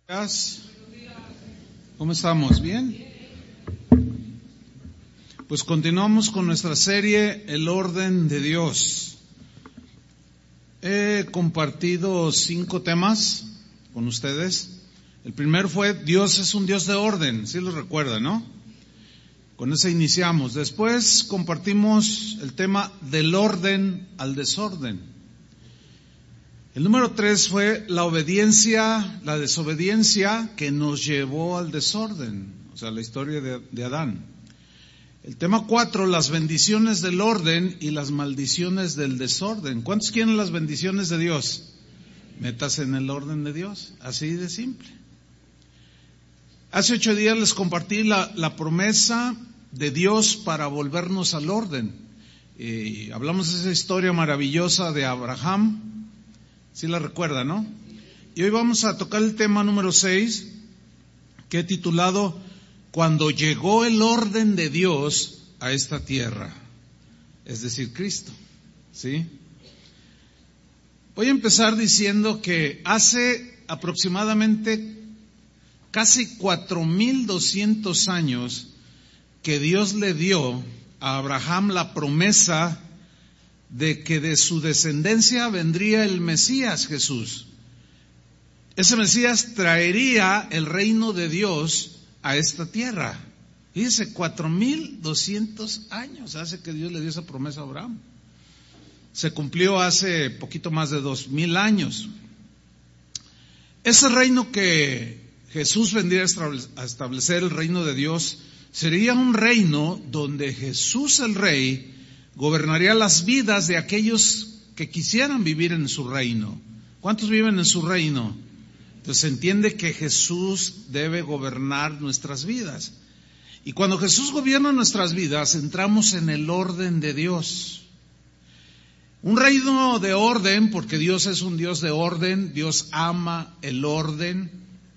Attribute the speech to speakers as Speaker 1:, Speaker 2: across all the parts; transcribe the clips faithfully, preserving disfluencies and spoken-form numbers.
Speaker 1: días. ¿Cómo estamos? ¿Bien? Pues continuamos con nuestra serie El orden de Dios. He compartido cinco temas con ustedes. El primero fue Dios es un Dios de orden, ¿sí lo recuerdan, no? Con ese iniciamos. Después compartimos el tema del orden al desorden. El número tres fue la obediencia, la desobediencia que nos llevó al desorden, o sea, la historia de, de Adán. El tema cuatro, las bendiciones del orden y las maldiciones del desorden. ¿Cuántos quieren las bendiciones de Dios? Métase en el orden de Dios, así de simple. Hace ocho días les compartí la, la promesa de Dios para volvernos al orden. Eh, hablamos de esa historia maravillosa de Abraham. ¿Sí la recuerda, no? Y hoy vamos a tocar el tema número seis, que he titulado Cuando llegó el orden de Dios a esta tierra, es decir, Cristo, ¿sí? Voy a empezar diciendo que hace aproximadamente casi cuatro mil doscientos años que Dios le dio a Abraham la promesa de que de su descendencia vendría el Mesías Jesús. Ese Mesías traería el reino de Dios a esta tierra. Fíjense, cuatro mil doscientos años hace que Dios le dio esa promesa a Abraham. Se cumplió hace poquito más de dos mil años. Ese reino que Jesús vendría a establecer, el reino de Dios, sería un reino donde Jesús el Rey gobernaría las vidas de aquellos que quisieran vivir en su reino. ¿Cuántos viven en su reino? Entonces se entiende que Jesús debe gobernar nuestras vidas. Y cuando Jesús gobierna nuestras vidas, entramos en el orden de Dios. Un reino de orden, porque Dios es un Dios de orden, Dios ama el orden.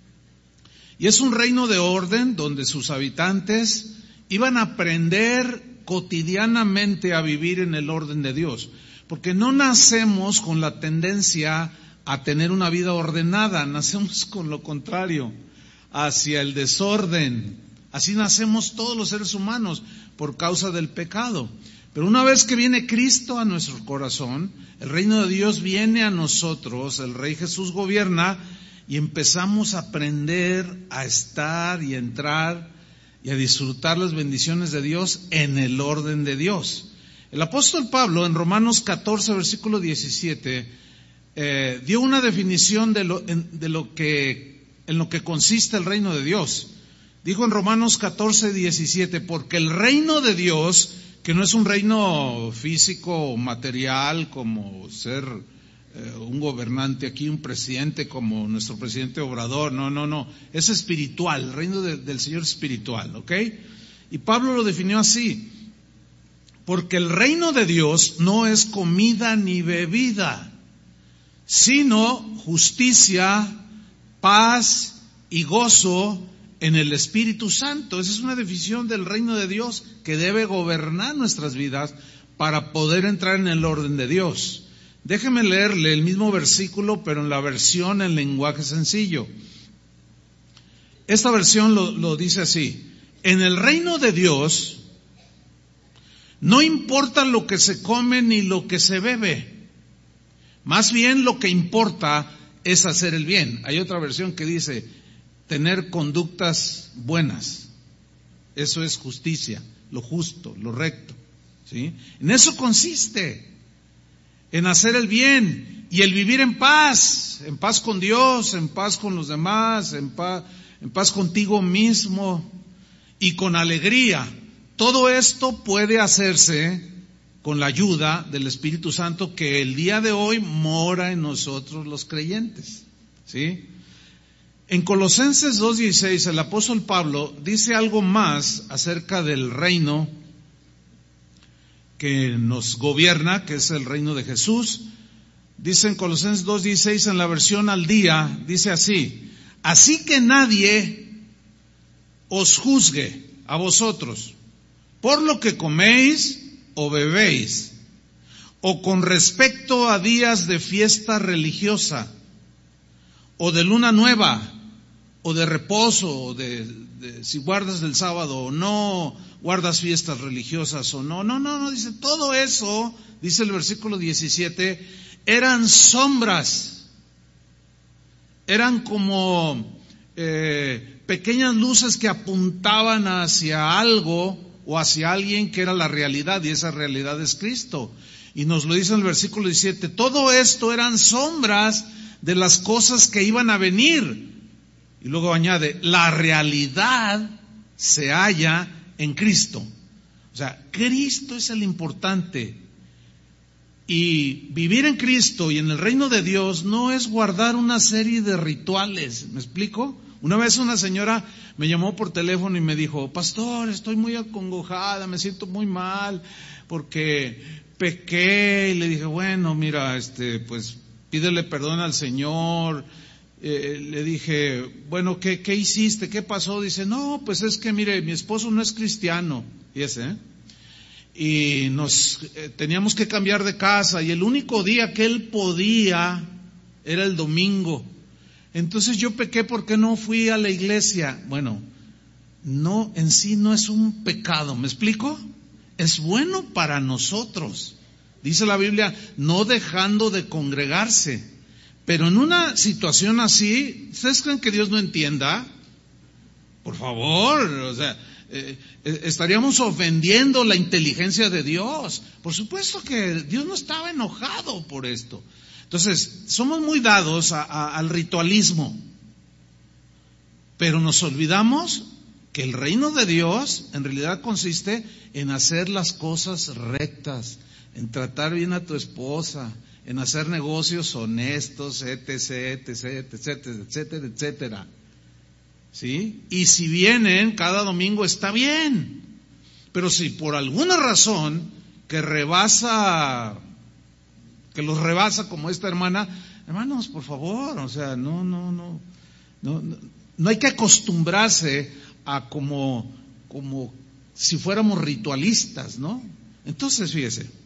Speaker 1: Y es un reino de orden donde sus habitantes iban a aprender cotidianamente a vivir en el orden de Dios, porque no nacemos con la tendencia a tener una vida ordenada, nacemos con lo contrario, hacia el desorden. Así nacemos todos los seres humanos por causa del pecado. Pero una vez que viene Cristo a nuestro corazón, el reino de Dios viene a nosotros, el Rey Jesús gobierna y empezamos a aprender a estar y a entrar y a disfrutar las bendiciones de Dios en el orden de Dios. El apóstol Pablo en Romanos catorce, versículo diecisiete, eh, dio una definición de lo, en, de lo que, en lo que consiste el reino de Dios. Dijo en Romanos catorce, diecisiete, porque el reino de Dios, que no es un reino físico o material como ser eh, un gobernante aquí, un presidente como nuestro presidente Obrador, no, no, no, es espiritual, el reino de, del Señor es espiritual, ¿ok? Y Pablo lo definió así, porque el reino de Dios no es comida ni bebida, sino justicia, paz y gozo en el Espíritu Santo. Esa es una definición del reino de Dios que debe gobernar nuestras vidas para poder entrar en el orden de Dios. Déjeme leerle el mismo versículo, pero en la versión en lenguaje sencillo. Esta versión lo, lo dice así: en el reino de Dios no importa lo que se come ni lo que se bebe, más bien lo que importa es hacer el bien. Hay otra versión que dice tener conductas buenas. Eso es justicia, lo justo, lo recto, ¿sí? En eso consiste, en hacer el bien y el vivir en paz, en paz con Dios, en paz con los demás, en paz, en paz contigo mismo y con alegría. Todo esto puede hacerse con la ayuda del Espíritu Santo que el día de hoy mora en nosotros los creyentes, ¿sí? En Colosenses dos dieciséis el apóstol Pablo dice algo más acerca del reino que nos gobierna, que es el reino de Jesús. Dice en Colosenses dos dieciséis en la versión al día, dice así: así que nadie os juzgue a vosotros por lo que coméis o bebéis, o con respecto a días de fiesta religiosa, o de luna nueva, o de reposo, o de, de si guardas el sábado o no, guardas fiestas religiosas o no. No, no, no, dice, todo eso, dice el versículo diecisiete, eran sombras, eran como eh, pequeñas luces que apuntaban hacia algo o hacia alguien que era la realidad, y esa realidad es Cristo. Y nos lo dice en el versículo diecisiete, todo esto eran sombras de las cosas que iban a venir. Y luego añade, la realidad se halla en Cristo. O sea, Cristo es el importante. Y vivir en Cristo y en el reino de Dios no es guardar una serie de rituales. ¿Me explico? Una vez una señora me llamó por teléfono y me dijo, pastor, estoy muy acongojada, me siento muy mal porque pequé. Y le dije, bueno, mira, este, pues pídele perdón al Señor. Eh, le dije, bueno, ¿qué, ¿qué hiciste? ¿Qué pasó? Dice, no, pues es que mire, mi esposo no es cristiano. Y ese, ¿eh? Y nos eh, teníamos que cambiar de casa y el único día que él podía era el domingo. Entonces yo pequé porque no fui a la iglesia. Bueno, no, en sí no es un pecado, ¿me explico? Es bueno para nosotros. Dice la Biblia, no dejando de congregarse. Pero en una situación así, ¿ustedes creen que Dios no entienda? Por favor, o sea, eh, eh, estaríamos ofendiendo la inteligencia de Dios. Por supuesto que Dios no estaba enojado por esto. Entonces, somos muy dados a, a, al ritualismo, pero nos olvidamos que el reino de Dios en realidad consiste en hacer las cosas rectas, en tratar bien a tu esposa, en hacer negocios honestos, etc, etc, etc, etcétera, etcétera. ¿Sí? Y si vienen cada domingo está bien, pero si por alguna razón que rebasa, que los rebasa como esta hermana, hermanos, por favor, o sea, no, no, no, no, no, no hay que acostumbrarse a como, como si fuéramos ritualistas, ¿no? Entonces, fíjese.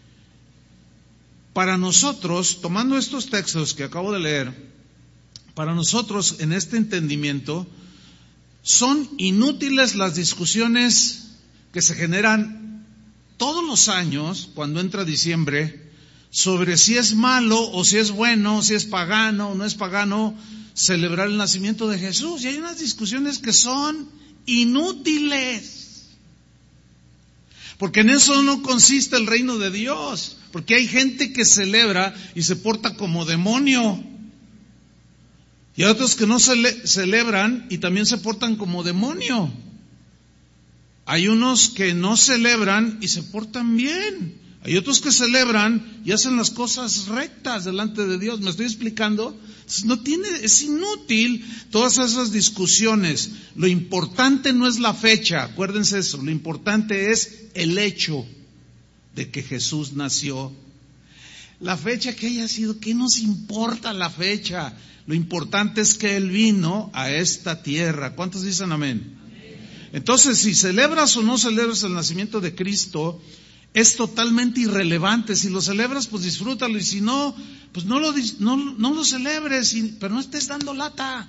Speaker 1: Para nosotros, tomando estos textos que acabo de leer, para nosotros en este entendimiento, son inútiles las discusiones que se generan todos los años cuando entra diciembre sobre si es malo o si es bueno, si es pagano o no es pagano celebrar el nacimiento de Jesús. Y hay unas discusiones que son inútiles. Porque en eso no consiste el reino de Dios. Porque hay gente que celebra y se porta como demonio. Y hay otros que no cele- celebran y también se portan como demonio. Hay unos que no celebran y se portan bien. Hay otros que celebran y hacen las cosas rectas delante de Dios. ¿Me estoy explicando? No tiene, es inútil todas esas discusiones. Lo importante no es la fecha, acuérdense eso. Lo importante es el hecho de que Jesús nació. La fecha que haya sido, ¿qué nos importa la fecha? Lo importante es que Él vino a esta tierra. ¿Cuántos dicen amén? Amén. Entonces, si celebras o no celebras el nacimiento de Cristo, es totalmente irrelevante. Si lo celebras, pues disfrútalo, y si no, pues no lo, no, no lo celebres, pero no estés dando lata.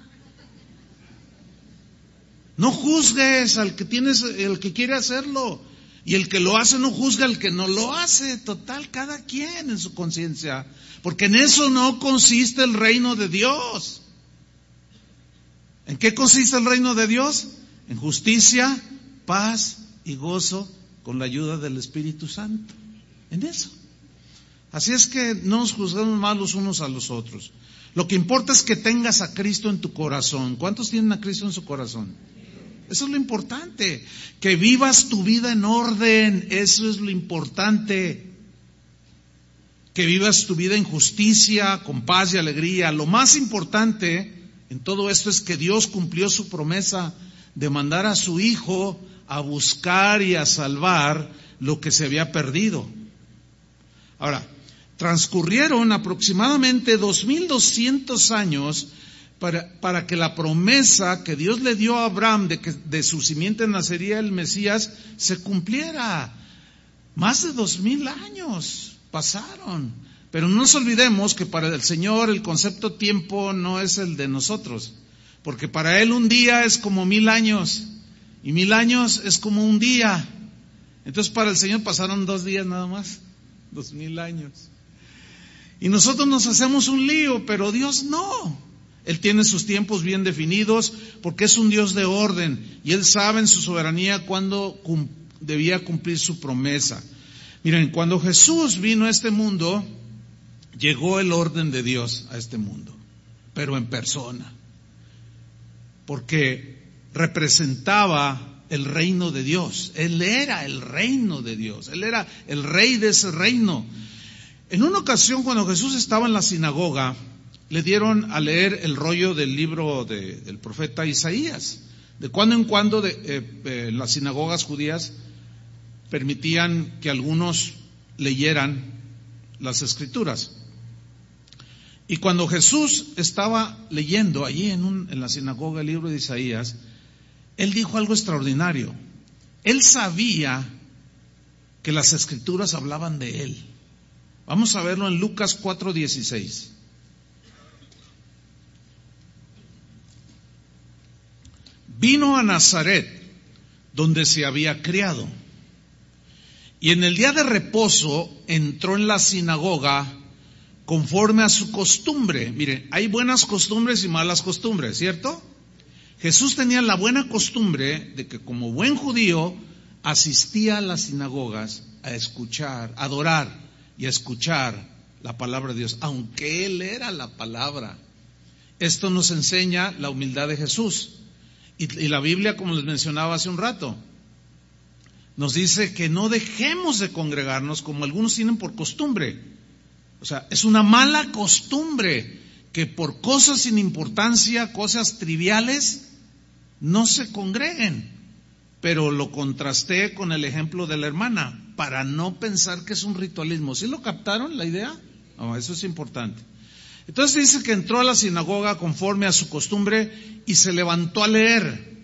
Speaker 1: No juzgues al que tienes, el que quiere hacerlo. Y el que lo hace no juzga al que no lo hace. Total, cada quien en su conciencia. Porque en eso no consiste el reino de Dios. ¿En qué consiste el reino de Dios? En justicia, paz y gozo con la ayuda del Espíritu Santo. En eso. Así es que no nos juzgamos mal los unos a los otros. Lo que importa es que tengas a Cristo en tu corazón. ¿Cuántos tienen a Cristo en su corazón? Eso es lo importante, que vivas tu vida en orden, eso es lo importante, que vivas tu vida en justicia, con paz y alegría. Lo más importante en todo esto es que Dios cumplió su promesa de mandar a su Hijo a buscar y a salvar lo que se había perdido. Ahora, transcurrieron aproximadamente dos mil doscientos años Para, para que la promesa que Dios le dio a Abraham de que de su simiente nacería el Mesías se cumpliera. Más de dos mil años pasaron. Pero no nos olvidemos que para el Señor el concepto tiempo no es el de nosotros. porque para él un día es como mil años, y mil años es como un día. Entonces para el Señor pasaron dos días nada más, dos mil años. Y nosotros nos hacemos un lío, pero Dios no. Él tiene sus tiempos bien definidos, porque es un Dios de orden, y Él sabe en su soberanía cuándo cum- debía cumplir su promesa. Miren, cuando Jesús vino a este mundo, llegó el orden de Dios a este mundo, pero en persona, porque representaba el reino de Dios. Él era el reino de Dios, Él era el rey de ese reino. En una ocasión, cuando Jesús estaba en la sinagoga, le dieron a leer el rollo del libro de, del profeta Isaías. De cuando en cuando de, eh, eh, las sinagogas judías permitían que algunos leyeran las escrituras. Y cuando Jesús estaba leyendo allí en, un, en la sinagoga el libro de Isaías, Él dijo algo extraordinario. Él sabía que las escrituras hablaban de Él. Vamos a verlo en Lucas cuatro dieciséis. Vino a Nazaret, donde se había criado, y en el día de reposo entró en la sinagoga conforme a su costumbre. Mire, hay buenas costumbres y malas costumbres, ¿cierto? Jesús tenía la buena costumbre de que como buen judío asistía a las sinagogas a escuchar, a adorar y a escuchar la palabra de Dios, aunque Él era la palabra. Esto nos enseña la humildad de Jesús. Y, y la Biblia, como les mencionaba hace un rato, nos dice que no dejemos de congregarnos como algunos tienen por costumbre. O sea, es una mala costumbre que por cosas sin importancia, cosas triviales, no se congreguen. Pero lo contrasté con el ejemplo de la hermana, para no pensar que es un ritualismo. ¿Sí lo captaron la idea? No, eso es importante. Entonces dice que entró a la sinagoga conforme a su costumbre y se levantó a leer.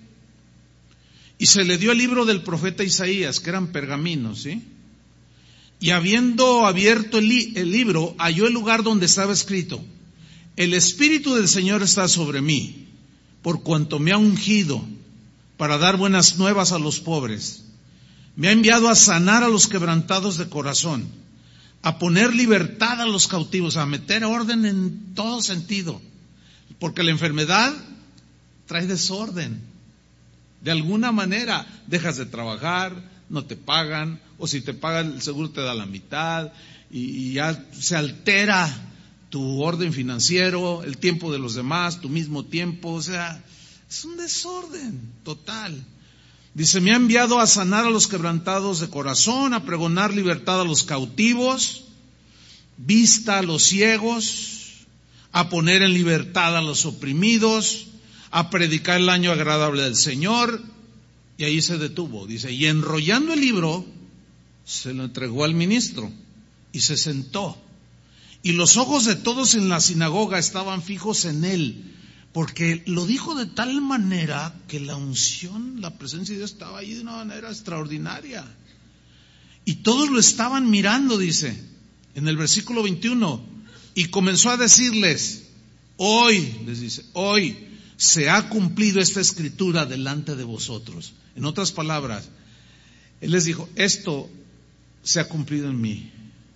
Speaker 1: Y se le dio el libro del profeta Isaías, que eran pergaminos, ¿sí? Y habiendo abierto el, li- el libro, halló el lugar donde estaba escrito: el Espíritu del Señor está sobre mí, por cuanto me ha ungido para dar buenas nuevas a los pobres. Me ha enviado a sanar a los quebrantados de corazón, a poner libertad a los cautivos, a meter orden en todo sentido. Porque la enfermedad trae desorden. De alguna manera dejas de trabajar, no te pagan, o si te pagan el seguro te da la mitad, y, y ya se altera tu orden financiero, el tiempo de los demás, tu mismo tiempo. O sea, es un desorden total. Dice, me ha enviado a sanar a los quebrantados de corazón, a pregonar libertad a los cautivos, vista a los ciegos, a poner en libertad a los oprimidos, a predicar el año agradable del Señor. Y ahí se detuvo, dice, y enrollando el libro, se lo entregó al ministro y se sentó. Y los ojos de todos en la sinagoga estaban fijos en él, porque lo dijo de tal manera que la unción, la presencia de Dios estaba ahí de una manera extraordinaria. Y todos lo estaban mirando, dice, en el versículo veintiuno, y comenzó a decirles, hoy, les dice, hoy se ha cumplido esta escritura delante de vosotros. En otras palabras, Él les dijo, esto se ha cumplido en mí.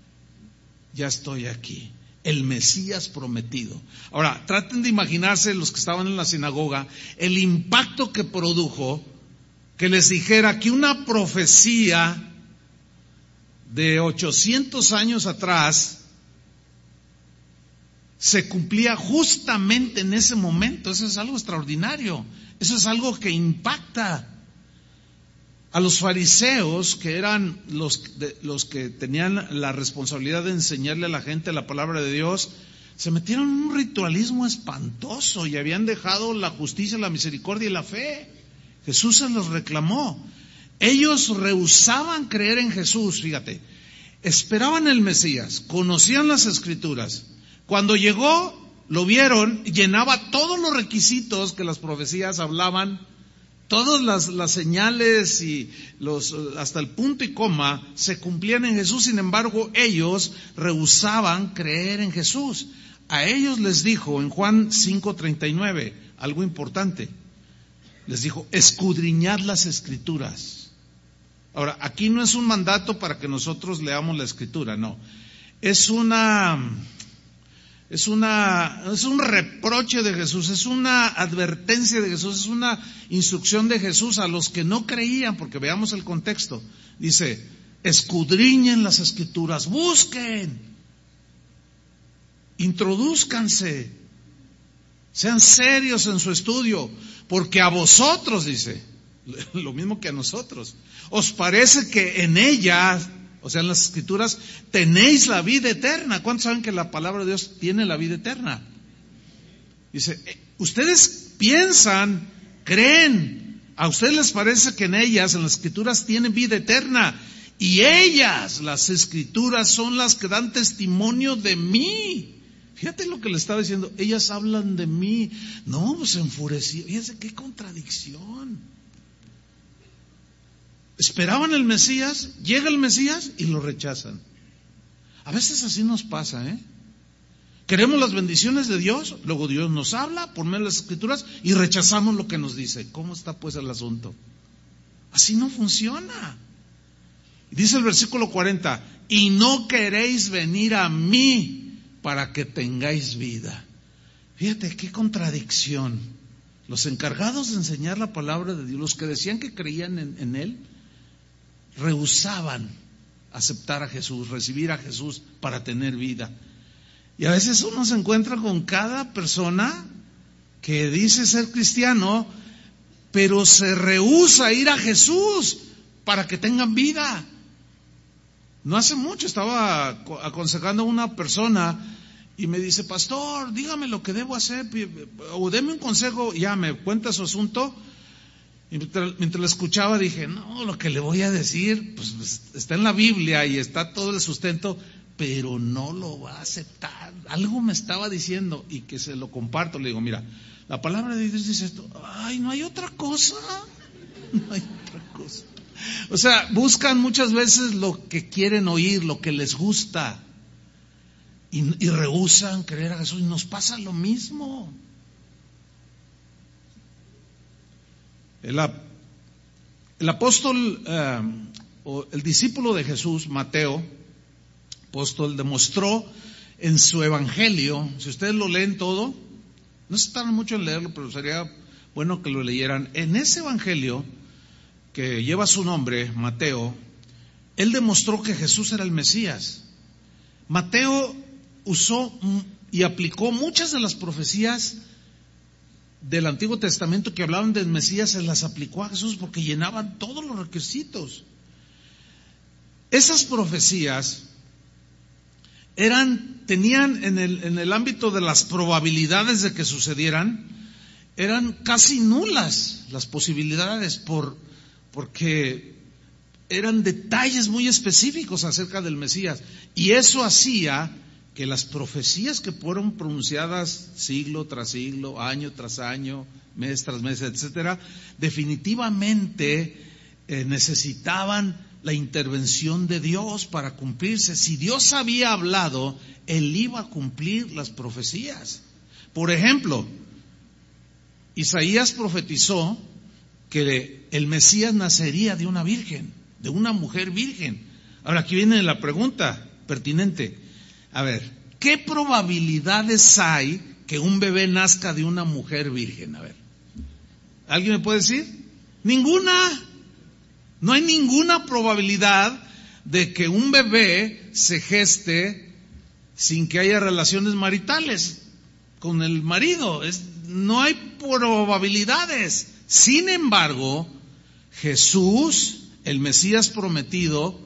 Speaker 1: Ya estoy aquí. El Mesías prometido. Ahora, traten de imaginarse los que estaban en la sinagoga, el impacto que produjo que les dijera que una profecía de ochocientos años atrás se cumplía justamente en ese momento. Eso es algo extraordinario. Eso es algo que impacta. A los fariseos, que eran los, de, los que tenían la responsabilidad de enseñarle a la gente la palabra de Dios, se metieron en un ritualismo espantoso y habían dejado la justicia, la misericordia y la fe. Jesús se los reclamó. Ellos rehusaban creer en Jesús, fíjate. Esperaban el Mesías, conocían las Escrituras. Cuando llegó, lo vieron, llenaba todos los requisitos que las profecías hablaban. Todas las, las señales y los, hasta el punto y coma se cumplían en Jesús. Sin embargo, ellos rehusaban creer en Jesús. A ellos les dijo en Juan cinco treinta y nueve, algo importante. Les dijo, escudriñad las Escrituras. Ahora, aquí no es un mandato para que nosotros leamos la Escritura, no. Es una, es una, es un reproche de Jesús, es una advertencia de Jesús, es una instrucción de Jesús a los que no creían, porque veamos el contexto. Dice, escudriñen las Escrituras, busquen, introdúzcanse, sean serios en su estudio, porque a vosotros, dice, lo mismo que a nosotros, os parece que en ellas, o sea, en las Escrituras, tenéis la vida eterna. ¿Cuántos saben que la palabra de Dios tiene la vida eterna? Dice, ustedes piensan, creen, a ustedes les parece que en ellas, en las Escrituras, tienen vida eterna, y ellas, las Escrituras, son las que dan testimonio de mí. Fíjate lo que le estaba diciendo, ellas hablan de mí. No, pues se enfureció. Fíjense qué contradicción. Esperaban el Mesías, llega el Mesías y lo rechazan. A veces así nos pasa, ¿eh? Queremos las bendiciones de Dios, luego Dios nos habla por medio de las Escrituras y rechazamos lo que nos dice. ¿Cómo está pues el asunto? Así no funciona. Dice el versículo cuarenta, y no queréis venir a mí para que tengáis vida. Fíjate qué contradicción. Los encargados de enseñar la palabra de Dios, los que decían que creían en, en Él, rehusaban aceptar a Jesús, recibir a Jesús para tener vida. Y a veces uno se encuentra con cada persona que dice ser cristiano, pero se rehúsa a ir a Jesús para que tengan vida. No hace mucho estaba aconsejando a una persona y me dice, pastor, dígame lo que debo hacer, o deme un consejo. Ya me cuenta su asunto. Y mientras, mientras la escuchaba dije, no, lo que le voy a decir, pues está en la Biblia y está todo el sustento, pero no lo va a aceptar. Algo me estaba diciendo y que se lo comparto. Le digo, mira, la palabra de Dios dice esto. Ay, no hay otra cosa. No hay otra cosa. O sea, buscan muchas veces lo que quieren oír, lo que les gusta, y, y rehúsan creer a Jesús. Y nos pasa lo mismo. El, el apóstol, eh, o el discípulo de Jesús, Mateo, apóstol, demostró en su evangelio, si ustedes lo leen todo, no se tardan mucho en leerlo, pero sería bueno que lo leyeran. En ese evangelio que lleva su nombre, Mateo, él demostró que Jesús era el Mesías. Mateo usó y aplicó muchas de las profecías del Antiguo Testamento que hablaban del Mesías, se las aplicó a Jesús porque llenaban todos los requisitos. Esas profecías eran, tenían en el, en el ámbito de las probabilidades de que sucedieran, eran casi nulas las posibilidades por porque eran detalles muy específicos acerca del Mesías, y eso hacía que las profecías que fueron pronunciadas siglo tras siglo, año tras año, mes tras mes, etcétera, definitivamente eh, necesitaban la intervención de Dios para cumplirse. Si Dios había hablado, Él iba a cumplir las profecías. Por ejemplo, Isaías profetizó que el Mesías nacería de una virgen, de una mujer virgen. Ahora aquí viene la pregunta pertinente. A ver, ¿qué probabilidades hay que un bebé nazca de una mujer virgen? A ver, ¿alguien me puede decir? Ninguna. No hay ninguna probabilidad de que un bebé se geste sin que haya relaciones maritales con el marido. Es, no hay probabilidades. Sin embargo, Jesús, el Mesías prometido,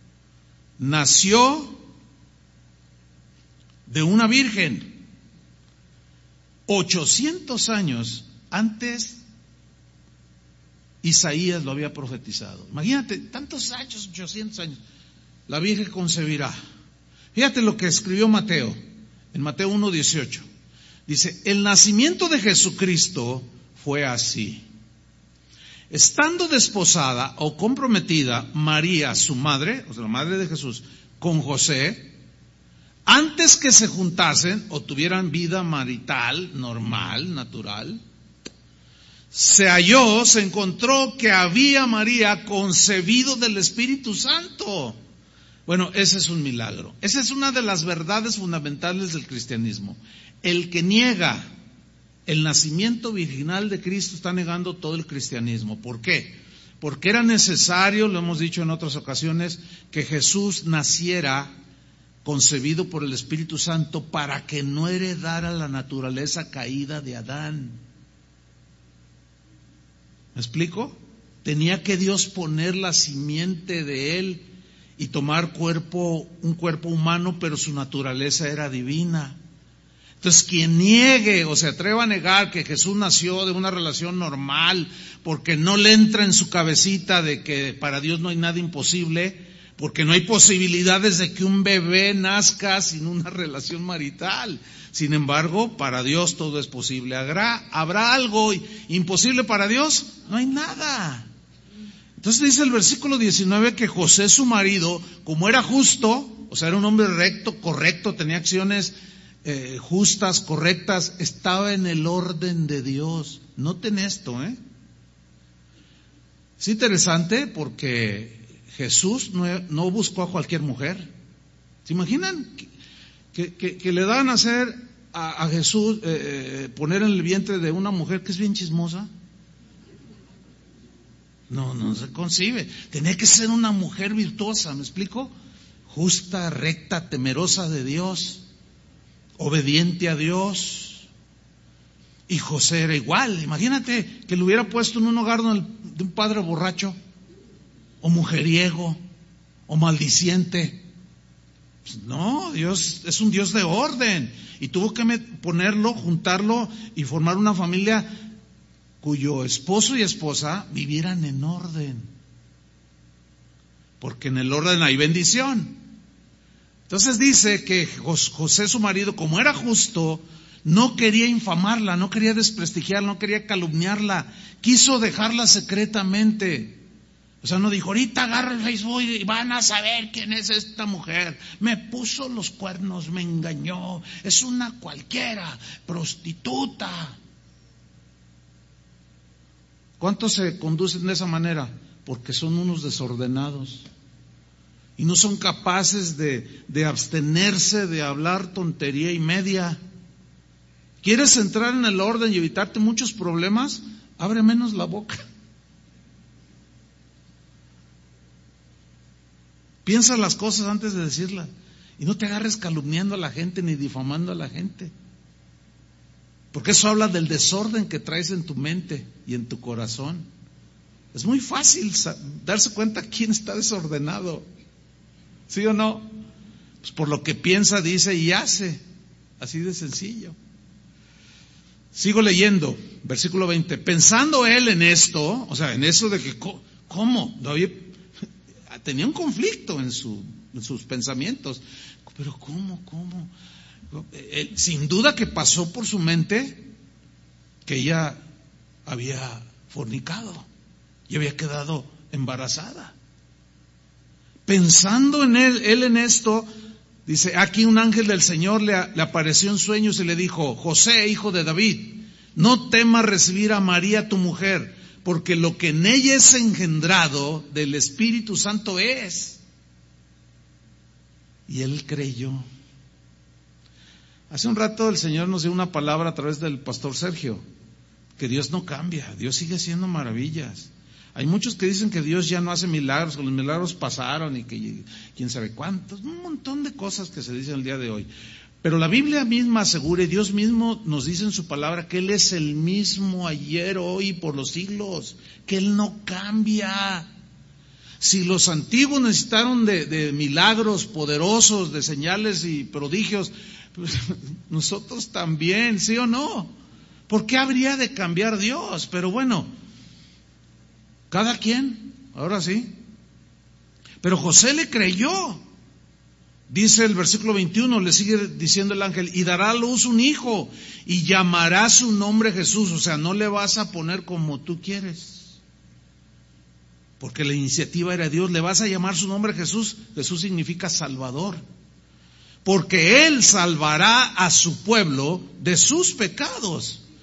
Speaker 1: nació de una virgen ochocientos años antes. Isaías lo había profetizado. Imagínate, tantos años, ochocientos años, la Virgen concebirá. Fíjate lo que escribió Mateo, en Mateo uno dieciocho. Dice, el nacimiento de Jesucristo fue así. Estando desposada o comprometida María, su madre, o sea, la madre de Jesús, con José, antes que se juntasen o tuvieran vida marital, normal, natural, se halló, se encontró que había María concebido del Espíritu Santo. Bueno, ese es un milagro. Esa es una de las verdades fundamentales del cristianismo. El que niega el nacimiento virginal de Cristo está negando todo el cristianismo. ¿Por qué? Porque era necesario, lo hemos dicho en otras ocasiones, que Jesús naciera concebido por el Espíritu Santo para que no heredara la naturaleza caída de Adán. ¿Me explico? Tenía que Dios poner la simiente de él y tomar cuerpo, un cuerpo humano, pero su naturaleza era divina. Entonces, quien niegue o se atreva a negar que Jesús nació de una relación normal, porque no le entra en su cabecita de que para Dios no hay nada imposible, porque no hay posibilidades de que un bebé nazca sin una relación marital. Sin embargo, para Dios todo es posible. ¿Habrá, habrá algo imposible para Dios? No hay nada. Entonces dice el versículo diecinueve que José, su marido, como era justo, o sea, era un hombre recto, correcto, tenía acciones eh, justas, correctas, estaba en el orden de Dios. Noten esto, ¿eh? Es interesante porque Jesús no, no buscó a cualquier mujer. ¿Se imaginan? Que, que, que le dan a hacer a, a Jesús, eh, poner en el vientre de una mujer que es bien chismosa. No, no se concibe. Tenía que ser una mujer virtuosa, ¿me explico? Justa, recta, temerosa de Dios, obediente a Dios. Y José era igual. Imagínate que lo hubiera puesto en un hogar de un padre borracho, o mujeriego, o maldiciente. Pues no, Dios es un Dios de orden. Y tuvo que ponerlo, juntarlo y formar una familia cuyo esposo y esposa vivieran en orden. Porque en el orden hay bendición. Entonces dice que José, su marido, como era justo, no quería infamarla, no quería desprestigiarla, no quería calumniarla, quiso dejarla secretamente. O sea, no dijo, ahorita agarra el Facebook y van a saber quién es esta mujer. Me puso los cuernos, me engañó, es una cualquiera, prostituta. ¿Cuántos se conducen de esa manera? Porque son unos desordenados y no son capaces de, de abstenerse de hablar tontería y media. ¿Quieres entrar en el orden y evitarte muchos problemas? Abre menos la boca. Piensa las cosas antes de decirlas y no te agarres calumniando a la gente ni difamando a la gente. Porque eso habla del desorden que traes en tu mente y en tu corazón. Es muy fácil darse cuenta quién está desordenado. ¿Sí o no? Pues por lo que piensa, dice y hace. Así de sencillo. Sigo leyendo, versículo veinte. Pensando él en esto, o sea, en eso de que, ¿cómo? David tenía un conflicto en, su, en sus pensamientos. Pero ¿cómo? ¿Cómo? Sin duda que pasó por su mente que ella había fornicado y había quedado embarazada. Pensando en él, él en esto, dice, aquí un ángel del Señor le, le apareció en sueños y le dijo, José, hijo de David, no temas recibir a María tu mujer, porque lo que en ella es engendrado del Espíritu Santo es. Y él creyó. Hace un rato el Señor nos dio una palabra a través del pastor Sergio, que Dios no cambia, Dios sigue haciendo maravillas. Hay muchos que dicen que Dios ya no hace milagros, que los milagros pasaron y que quién sabe cuántos, un montón de cosas que se dicen el día de hoy. Pero la Biblia misma asegura, y Dios mismo nos dice en su palabra, que Él es el mismo ayer, hoy y por los siglos, que Él no cambia. Si los antiguos necesitaron de, de milagros poderosos, de señales y prodigios, pues nosotros también, ¿sí o no? ¿Por qué habría de cambiar Dios? Pero bueno, cada quien, ahora sí. Pero José le creyó. Dice el versículo veintiuno, le sigue diciendo el ángel, y dará a luz un hijo, y llamará su nombre Jesús. O sea, no le vas a poner como tú quieres, porque la iniciativa era de Dios. Le vas a llamar su nombre Jesús. Jesús significa Salvador. Porque Él salvará a su pueblo de sus pecados.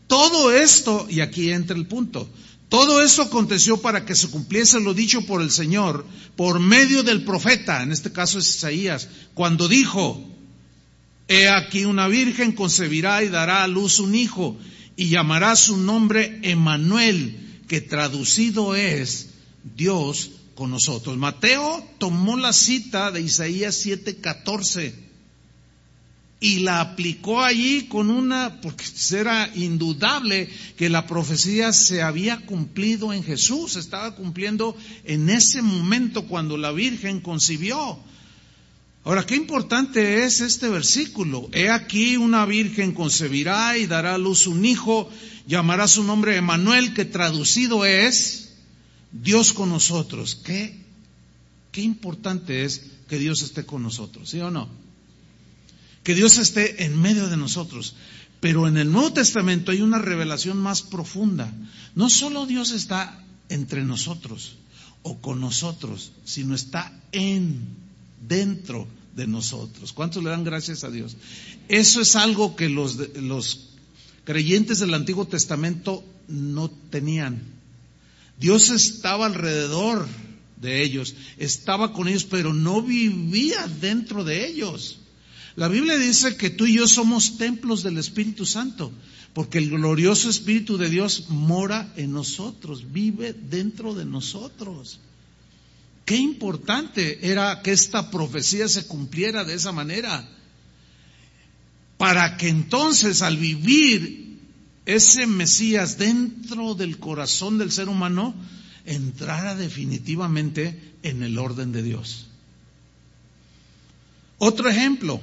Speaker 1: Todo esto, y aquí entra el punto, todo esto aconteció para que se cumpliese lo dicho por el Señor, por medio del profeta, en este caso es Isaías, cuando dijo: he aquí una virgen concebirá y dará a luz un hijo, y llamará su nombre Emmanuel, que traducido es Dios con nosotros. Mateo tomó la cita de Isaías siete catorce y la aplicó allí con una, porque era indudable que la profecía se había cumplido en Jesús, se estaba cumpliendo en ese momento cuando la Virgen concibió. Ahora, qué importante es este versículo. He aquí una virgen concebirá y dará a luz un hijo, llamará su nombre Emmanuel, que traducido es Dios con nosotros. Qué, qué importante es que Dios esté con nosotros, ¿sí o no? Que Dios esté en medio de nosotros. Pero en el Nuevo Testamento hay una revelación más profunda. No solo Dios está entre nosotros o con nosotros, sino está en, dentro de nosotros. ¿Cuántos le dan gracias a Dios? Eso es algo que los, los creyentes del Antiguo Testamento no tenían. Dios estaba alrededor de ellos, estaba con ellos, pero no vivía dentro de ellos. La Biblia dice que tú y yo somos templos del Espíritu Santo, porque el glorioso Espíritu de Dios mora en nosotros, vive dentro de nosotros. Qué importante era que esta profecía se cumpliera de esa manera, para que entonces al vivir ese Mesías dentro del corazón del ser humano, entrara definitivamente en el orden de Dios. Otro ejemplo,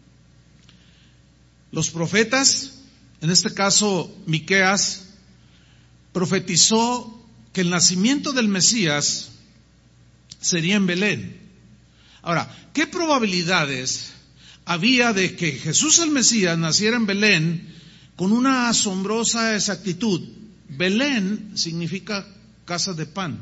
Speaker 1: los profetas, en este caso Miqueas, profetizó que el nacimiento del Mesías sería en Belén. Ahora, ¿qué probabilidades había de que Jesús el Mesías naciera en Belén con una asombrosa exactitud? Belén significa casa de pan.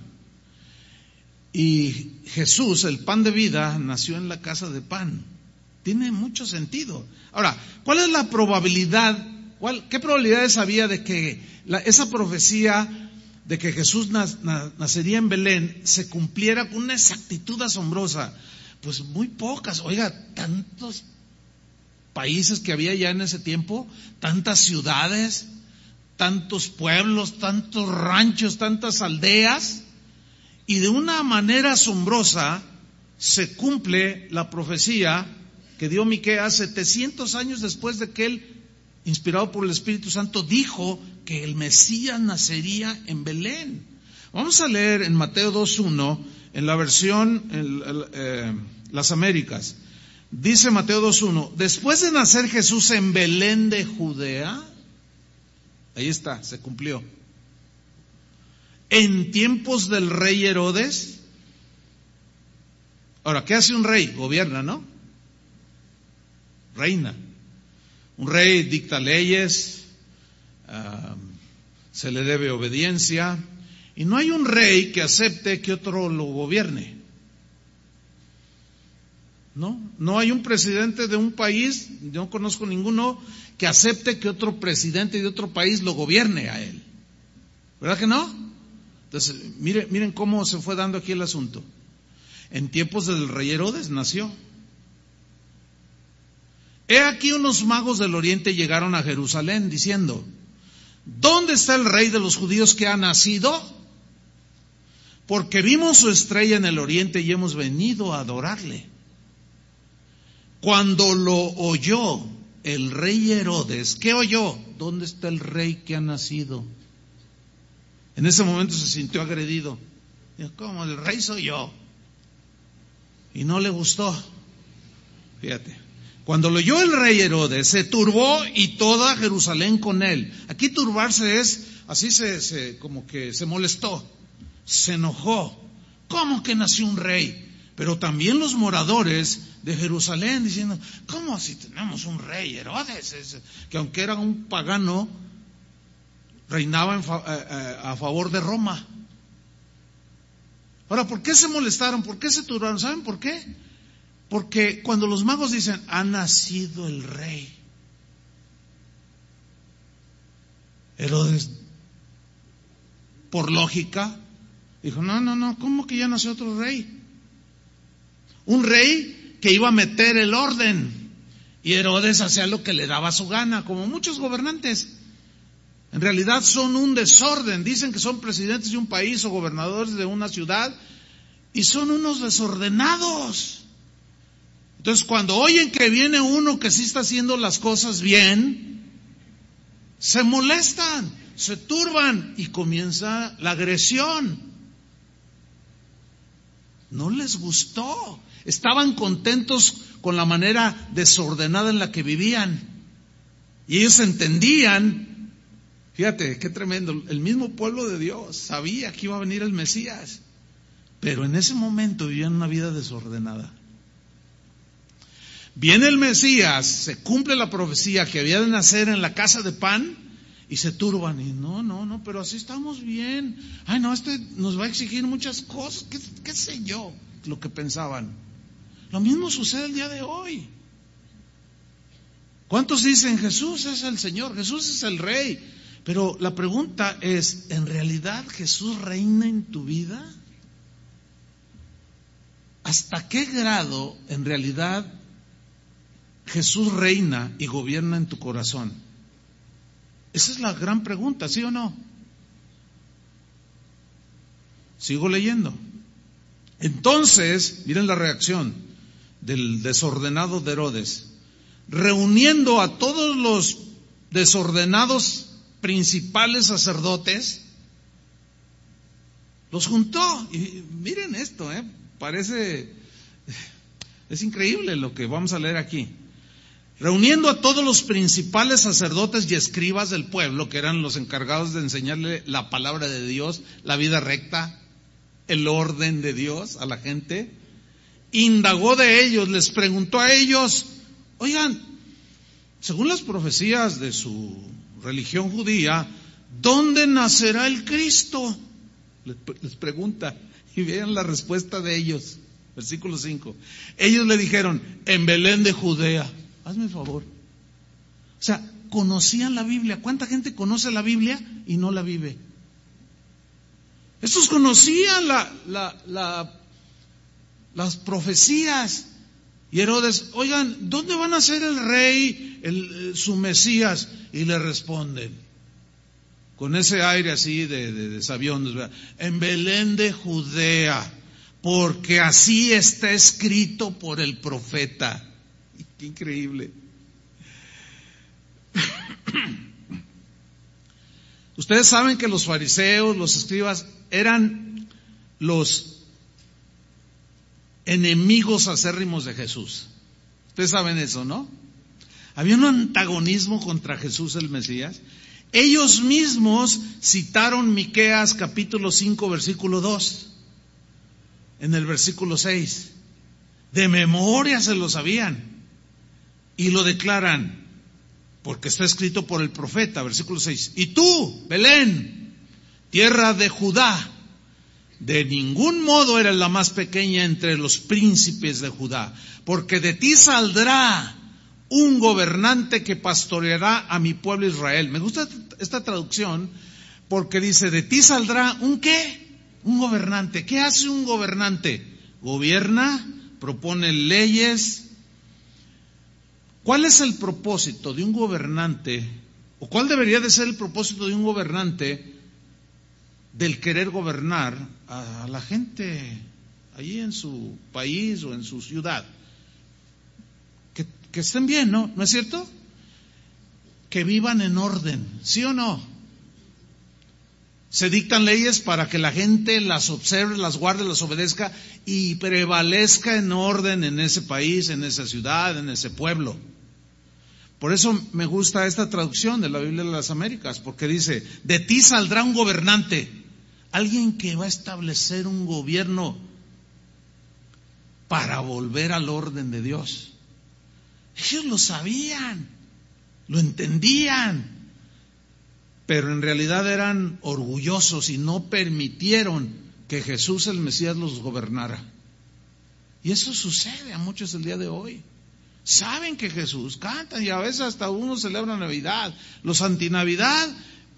Speaker 1: Y Jesús, el pan de vida, nació en la casa de pan. Tiene mucho sentido. Ahora, ¿cuál es la probabilidad? ¿Cuál, ¿Qué probabilidades había de que la, esa profecía de que Jesús nacería en Belén se cumpliera con una exactitud asombrosa? Pues muy pocas. Oiga, tantos países que había ya en ese tiempo, tantas ciudades, tantos pueblos, tantos ranchos, tantas aldeas, y de una manera asombrosa se cumple la profecía que dio Miqueas setecientos años después de que él, inspirado por el Espíritu Santo, dijo que el Mesías nacería en Belén. Vamos a leer en Mateo dos uno, en la versión el, el, eh, Las Américas. Dice Mateo dos uno, después de nacer Jesús en Belén de Judea, ahí está, se cumplió. En tiempos del rey Herodes. Ahora, ¿qué hace un rey? Gobierna, ¿no? Reina. Un rey dicta leyes, uh, se le debe obediencia, y no hay un rey que acepte que otro lo gobierne. No, no hay un presidente de un país, yo no conozco ninguno que acepte que otro presidente de otro país lo gobierne a él. ¿Verdad que no? Entonces, miren, miren cómo se fue dando aquí el asunto. En tiempos del rey Herodes nació. He aquí unos magos del oriente llegaron a Jerusalén diciendo, ¿dónde está el rey de los judíos que ha nacido? Porque vimos su estrella en el oriente y hemos venido a adorarle. Cuando lo oyó el rey Herodes, ¿qué oyó? ¿Dónde está el rey que ha nacido? En ese momento se sintió agredido. Dijo, ¿cómo? El rey soy yo. Y no le gustó. Fíjate. Cuando lo oyó el rey Herodes, se turbó y toda Jerusalén con él. Aquí turbarse es, así se, se como que se molestó, se enojó. ¿Cómo que nació un rey? Pero también los moradores de Jerusalén diciendo, ¿cómo si tenemos un rey Herodes? Es, que aunque era un pagano, reinaba en fa, eh, a favor de Roma. Ahora, ¿por qué se molestaron? ¿Por qué se turbaron? ¿Saben por qué? Porque cuando los magos dicen, ha nacido el rey, Herodes, por lógica, dijo, no, no, no, ¿cómo que ya nació otro rey? Un rey que iba a meter el orden. Y Herodes hacía lo que le daba su gana, como muchos gobernantes. En realidad son un desorden. Dicen que son presidentes de un país o gobernadores de una ciudad y son unos desordenados. Entonces, cuando oyen que viene uno que sí está haciendo las cosas bien, se molestan, se turban y comienza la agresión. No les gustó. Estaban contentos con la manera desordenada en la que vivían. Y ellos entendían, fíjate, qué tremendo, el mismo pueblo de Dios sabía que iba a venir el Mesías, pero en ese momento vivían una vida desordenada. Viene el Mesías, se cumple la profecía que había de nacer en la casa de pan y se turban. Y no, no, no, pero así estamos bien. Ay, no, este nos va a exigir muchas cosas, qué, qué sé yo, lo que pensaban. Lo mismo sucede el día de hoy. ¿Cuántos dicen Jesús es el Señor, Jesús es el Rey? Pero la pregunta es, ¿en realidad Jesús reina en tu vida? ¿Hasta qué grado en realidad Jesús reina y gobierna en tu corazón? Esa es la gran pregunta, ¿sí o no? Sigo leyendo. Entonces, miren la reacción del desordenado de Herodes. Reuniendo a todos los desordenados principales sacerdotes, los juntó. Y miren esto, ¿eh? Parece, es increíble lo que vamos a leer aquí. Reuniendo a todos los principales sacerdotes y escribas del pueblo, que eran los encargados de enseñarle la palabra de Dios, la vida recta, el orden de Dios a la gente, indagó de ellos, les preguntó a ellos, oigan, según las profecías de su religión judía, ¿dónde nacerá el Cristo? Les pregunta, y vean la respuesta de ellos, versículo cinco. Ellos le dijeron, en Belén de Judea. Hazme el favor. O sea, conocían la Biblia. ¿Cuánta gente conoce la Biblia y no la vive? Estos conocían la, la, la, las profecías. Y Herodes, oigan, ¿dónde van a ser el rey, el, su Mesías? Y le responden, con ese aire así de, de, de sabios, ¿verdad? En Belén de Judea, porque así está escrito por el profeta. Qué increíble. Ustedes saben que los fariseos, los escribas, eran los enemigos acérrimos de Jesús. Ustedes saben eso, ¿no? Había un antagonismo contra Jesús el Mesías. Ellos mismos citaron Miqueas capítulo cinco, versículo dos. En el versículo seis. De memoria se lo sabían. Y lo declaran, porque está escrito por el profeta, versículo seis. Y tú, Belén, tierra de Judá, de ningún modo eres la más pequeña entre los príncipes de Judá, porque de ti saldrá un gobernante que pastoreará a mi pueblo Israel. Me gusta esta traducción, porque dice, de ti saldrá un ¿qué? Un gobernante. ¿Qué hace un gobernante? Gobierna, propone leyes. ¿Cuál es el propósito de un gobernante, o cuál debería de ser el propósito de un gobernante del querer gobernar a la gente allí en su país o en su ciudad? Que, que estén bien, ¿no? ¿No es cierto? Que vivan en orden, ¿sí o no? Se dictan leyes para que la gente las observe, las guarde, las obedezca y prevalezca en orden en ese país, en esa ciudad, en ese pueblo. Por eso me gusta esta traducción de la Biblia de las Américas, porque dice, de ti saldrá un gobernante, alguien que va a establecer un gobierno para volver al orden de Dios. Ellos lo sabían, lo entendían, pero en realidad eran orgullosos y no permitieron que Jesús el Mesías los gobernara. Y eso sucede a muchos el día de hoy. Saben que Jesús, cantan y a veces hasta uno celebra Navidad. Los antinavidad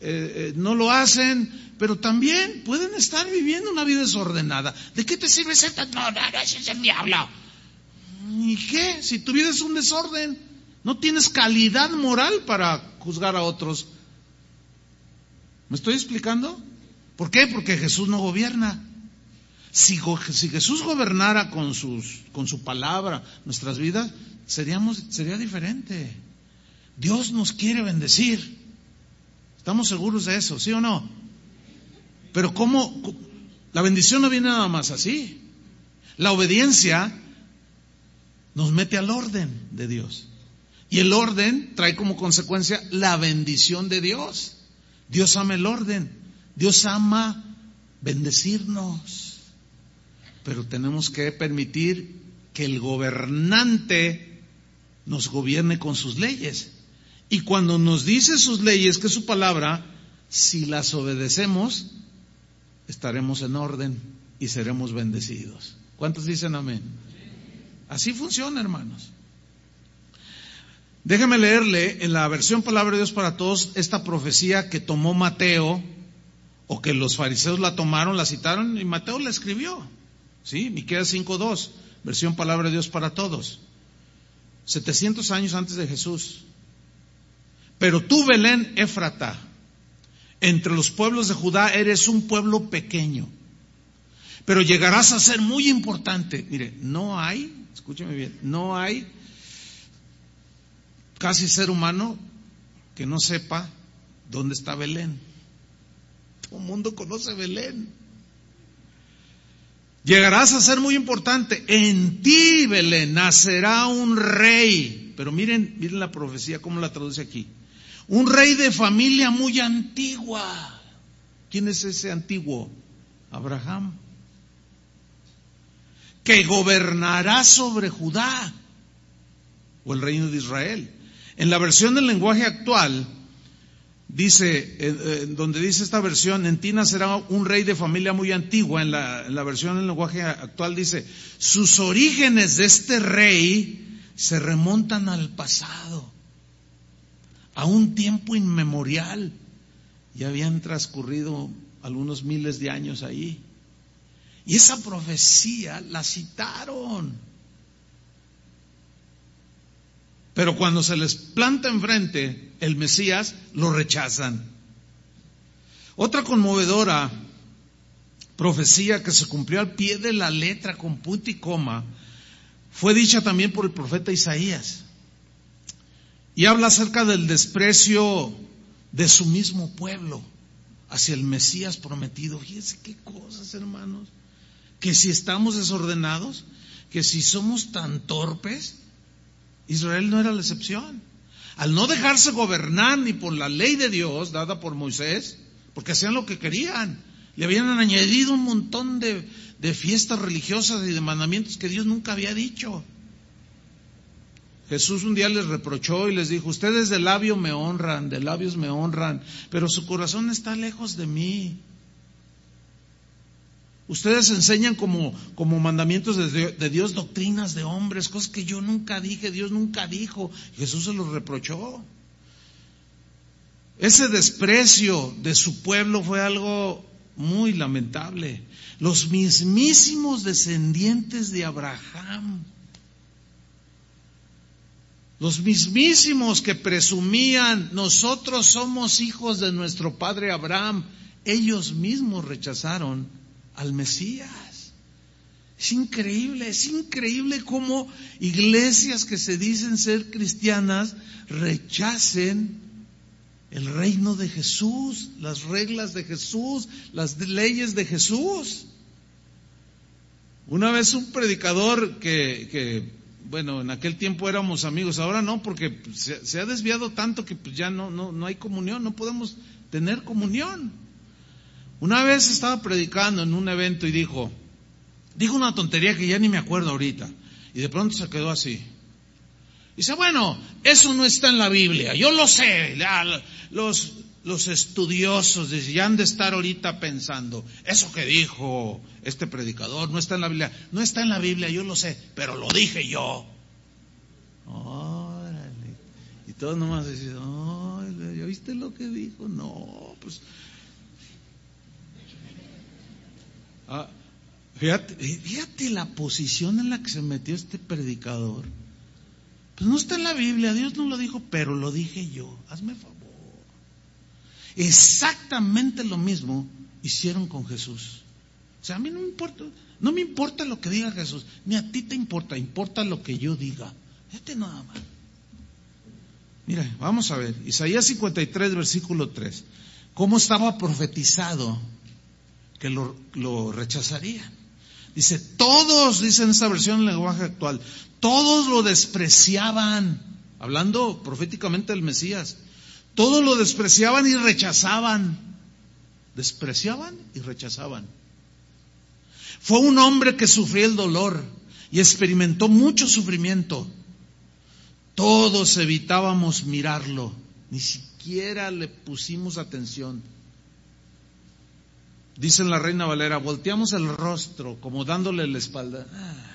Speaker 1: eh, no lo hacen, pero también pueden estar viviendo una vida desordenada. ¿De qué te sirve ser tan... No, no, no, ese es el diablo. ¿Y qué? Si tu vida es un desorden, no tienes calidad moral para juzgar a otros. ¿Me estoy explicando? ¿Por qué? Porque Jesús no gobierna. Si, si Jesús gobernara con, sus, con su palabra nuestras vidas, seríamos, sería diferente. Dios nos quiere bendecir. ¿Estamos seguros de eso? ¿Sí o no? Pero ¿cómo? La bendición no viene nada más así. La obediencia nos mete al orden de Dios. Y el orden trae como consecuencia la bendición de Dios. Dios ama el orden. Dios ama bendecirnos. Pero tenemos que permitir que el gobernante nos gobierne con sus leyes. Y cuando nos dice sus leyes, que es su palabra, si las obedecemos, estaremos en orden y seremos bendecidos. ¿Cuántos dicen amén? Así funciona, hermanos. Déjeme leerle en la versión Palabra de Dios para Todos esta profecía que tomó Mateo, o que los fariseos la tomaron, la citaron, y Mateo la escribió. ¿Sí? Miqueas cinco dos, versión Palabra de Dios para Todos. setecientos años antes de Jesús. Pero tú, Belén Éfrata, entre los pueblos de Judá eres un pueblo pequeño, pero llegarás a ser muy importante. Mire, no hay, escúcheme bien, no hay casi ser humano que no sepa dónde está Belén. Todo el mundo conoce Belén. Llegarás a ser muy importante. En ti, Belén, nacerá un rey. Pero miren, miren la profecía, cómo la traduce aquí. Un rey de familia muy antigua. ¿Quién es ese antiguo? Abraham. Que gobernará sobre Judá, o el reino de Israel. En la versión del lenguaje actual, dice, eh, eh, donde dice esta versión, en ti nacerá un rey de familia muy antigua, en la, en la versión del lenguaje actual dice, sus orígenes de este rey se remontan al pasado, a un tiempo inmemorial. Ya habían transcurrido algunos miles de años ahí. Y esa profecía la citaron. Pero cuando se les planta enfrente el Mesías, lo rechazan. Otra conmovedora profecía que se cumplió al pie de la letra, con punto y coma, fue dicha también por el profeta Isaías. Y habla acerca del desprecio de su mismo pueblo hacia el Mesías prometido. Fíjense qué cosas, hermanos. Que si estamos desordenados, que si somos tan torpes, Israel no era la excepción. Al no dejarse gobernar ni por la ley de Dios dada por Moisés, porque hacían lo que querían, le habían añadido un montón de, de fiestas religiosas y de mandamientos que Dios nunca había dicho. Jesús un día les reprochó y les dijo, ustedes de labio me honran, de labios me honran, pero su corazón está lejos de mí. Ustedes enseñan como, como mandamientos de, de Dios doctrinas de hombres, cosas que yo nunca dije, Dios nunca dijo. Jesús se los reprochó. Ese desprecio de su pueblo fue algo muy lamentable. Los mismísimos descendientes de Abraham, los mismísimos que presumían, nosotros somos hijos de nuestro padre Abraham, ellos mismos rechazaron al Mesías. Es increíble, es increíble cómo iglesias que se dicen ser cristianas rechacen el reino de Jesús, las reglas de Jesús, las leyes de Jesús. Una vez un predicador que, que bueno, en aquel tiempo éramos amigos, ahora no, porque se, se ha desviado tanto que pues ya no, no, no hay comunión, no podemos tener comunión. Una vez estaba predicando en un evento y dijo, dijo una tontería que ya ni me acuerdo ahorita, y de pronto se quedó así. Dice, bueno, eso no está en la Biblia, yo lo sé, los, los estudiosos ya han de estar ahorita pensando, eso que dijo este predicador no está en la Biblia, no está en la Biblia, yo lo sé, pero lo dije yo. Órale. Y todos nomás decían, órale, viste lo que dijo? No, pues... Ah, fíjate, fíjate la posición en la que se metió este predicador. Pues no está en la Biblia, Dios no lo dijo, pero lo dije yo. Hazme favor. Exactamente lo mismo hicieron con Jesús. O sea, a mí no me importa, no me importa lo que diga Jesús, ni a ti te importa, importa lo que yo diga. Fíjate nada más. Mira, vamos a ver, Isaías cincuenta y tres, versículo tres. ¿Cómo estaba profetizado que lo, lo rechazarían? Dice, todos, dice en esta versión en lenguaje actual, todos lo despreciaban, hablando proféticamente del Mesías, todos lo despreciaban y rechazaban, despreciaban y rechazaban. Fue un hombre que sufrió el dolor y experimentó mucho sufrimiento. Todos evitábamos mirarlo, ni siquiera le pusimos atención. Dice en la Reina Valera, volteamos el rostro como dándole la espalda. Ah.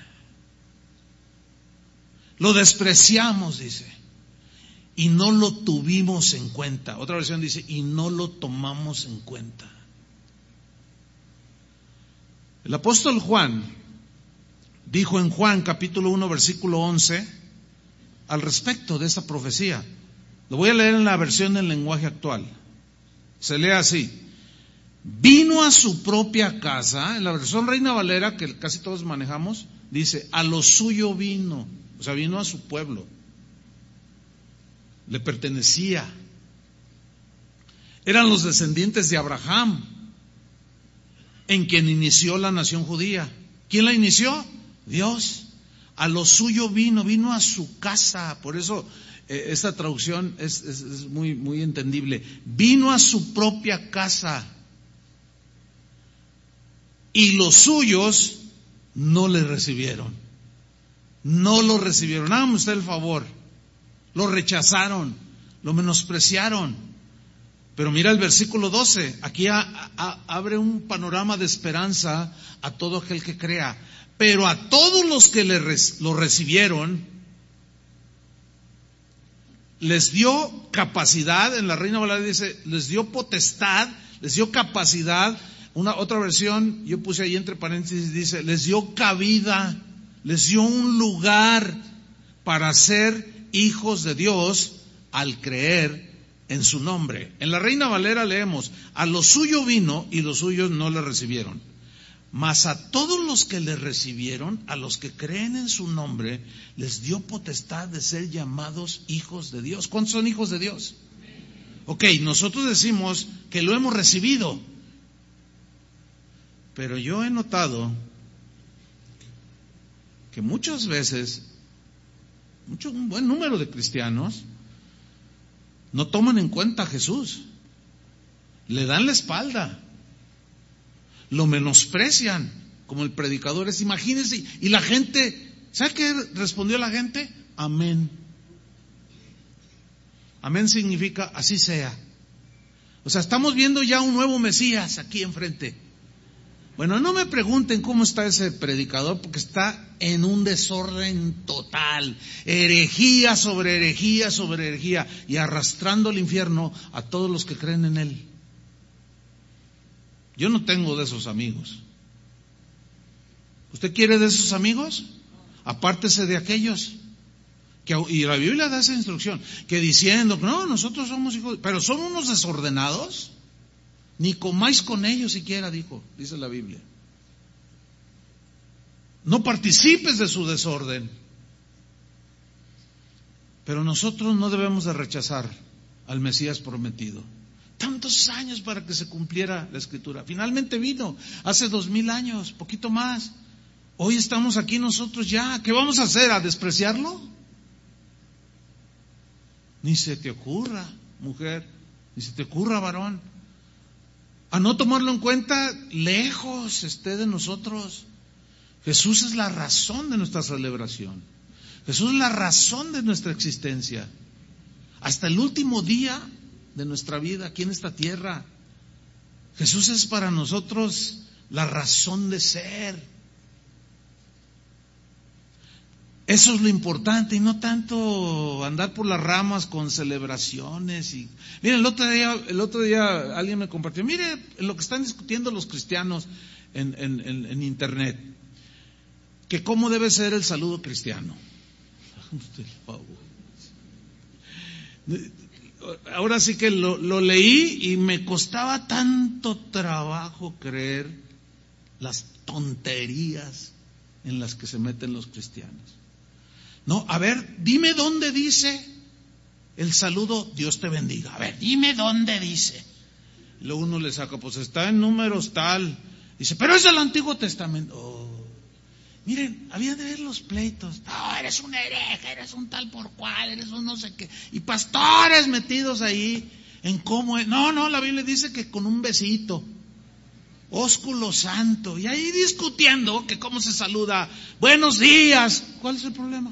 Speaker 1: Lo despreciamos, dice, y no lo tuvimos en cuenta. Otra versión dice, y no lo tomamos en cuenta. El apóstol Juan dijo en Juan capítulo uno, versículo once, al respecto de esta profecía. Lo voy a leer en la versión del lenguaje actual. Se lee así. Vino a su propia casa, en la versión Reina Valera, que casi todos manejamos, dice, a lo suyo vino, o sea, vino a su pueblo, le pertenecía. Eran los descendientes de Abraham, en quien inició la nación judía. ¿Quién la inició? Dios. A lo suyo vino, vino a su casa, por eso eh, esta traducción es, es, es muy, muy entendible. Vino a su propia casa. Y los suyos no le recibieron. No lo recibieron. Háganme usted el favor. Lo rechazaron, lo menospreciaron. Pero mira el versículo doce. Aquí a, a, abre un panorama de esperanza a todo aquel que crea. Pero a todos los que le, lo recibieron, les dio capacidad. En la Reina Valera dice, les dio potestad, les dio capacidad. Una otra versión, yo puse ahí entre paréntesis, dice, les dio cabida, les dio un lugar para ser hijos de Dios al creer en su nombre. En la Reina Valera leemos, a lo suyo vino y los suyos no le recibieron. Mas a todos los que le recibieron, a los que creen en su nombre, les dio potestad de ser llamados hijos de Dios. ¿Cuántos son hijos de Dios? Ok, nosotros decimos que lo hemos recibido. Pero yo he notado que muchas veces, mucho, un buen número de cristianos no toman en cuenta a Jesús, le dan la espalda, lo menosprecian, como el predicador es, imagínense, y la gente, ¿sabe qué respondió la gente? Amén. Amén significa así sea. O sea, estamos viendo ya un nuevo Mesías aquí enfrente. Bueno, no me pregunten cómo está ese predicador, porque está en un desorden total, herejía sobre herejía sobre herejía, y arrastrando al infierno a todos los que creen en él. Yo no tengo de esos amigos. ¿Usted quiere de esos amigos? Apártese de aquellos. Que, y la Biblia da esa instrucción, que diciendo, no, nosotros somos hijos, pero son unos desordenados. Ni comáis con ellos siquiera, dijo, dice la Biblia. No participes de su desorden. Pero nosotros no debemos de rechazar al Mesías prometido. Tantos años para que se cumpliera la Escritura. Finalmente vino, hace dos mil años, poquito más. Hoy estamos aquí nosotros ya. ¿Qué vamos a hacer? ¿A despreciarlo? Ni se te ocurra, mujer, ni se te ocurra, varón. A no tomarlo en cuenta, lejos esté de nosotros. Jesús es la razón de nuestra celebración. Jesús es la razón de nuestra existencia. Hasta el último día de nuestra vida aquí en esta tierra, Jesús es para nosotros la razón de ser. Eso es lo importante y no tanto andar por las ramas con celebraciones. Y miren, el otro día, el otro día alguien me compartió, mire lo que están discutiendo los cristianos en, en, en, en internet, que cómo debe ser el saludo cristiano. Ahora sí que lo, lo leí y me costaba tanto trabajo creer las tonterías en las que se meten los cristianos. No, a ver, dime dónde dice el saludo, Dios te bendiga. A ver, dime dónde dice. Y luego uno le saca, pues está en números tal. Dice, pero es del Antiguo Testamento. Oh. Miren, había de ver los pleitos. No, eres un hereje, eres un tal por cual, eres un no sé qué. Y pastores metidos ahí en cómo es. No, no, la Biblia dice que con un besito. Ósculo santo. Y ahí discutiendo que cómo se saluda. Buenos días. ¿Cuál es el problema?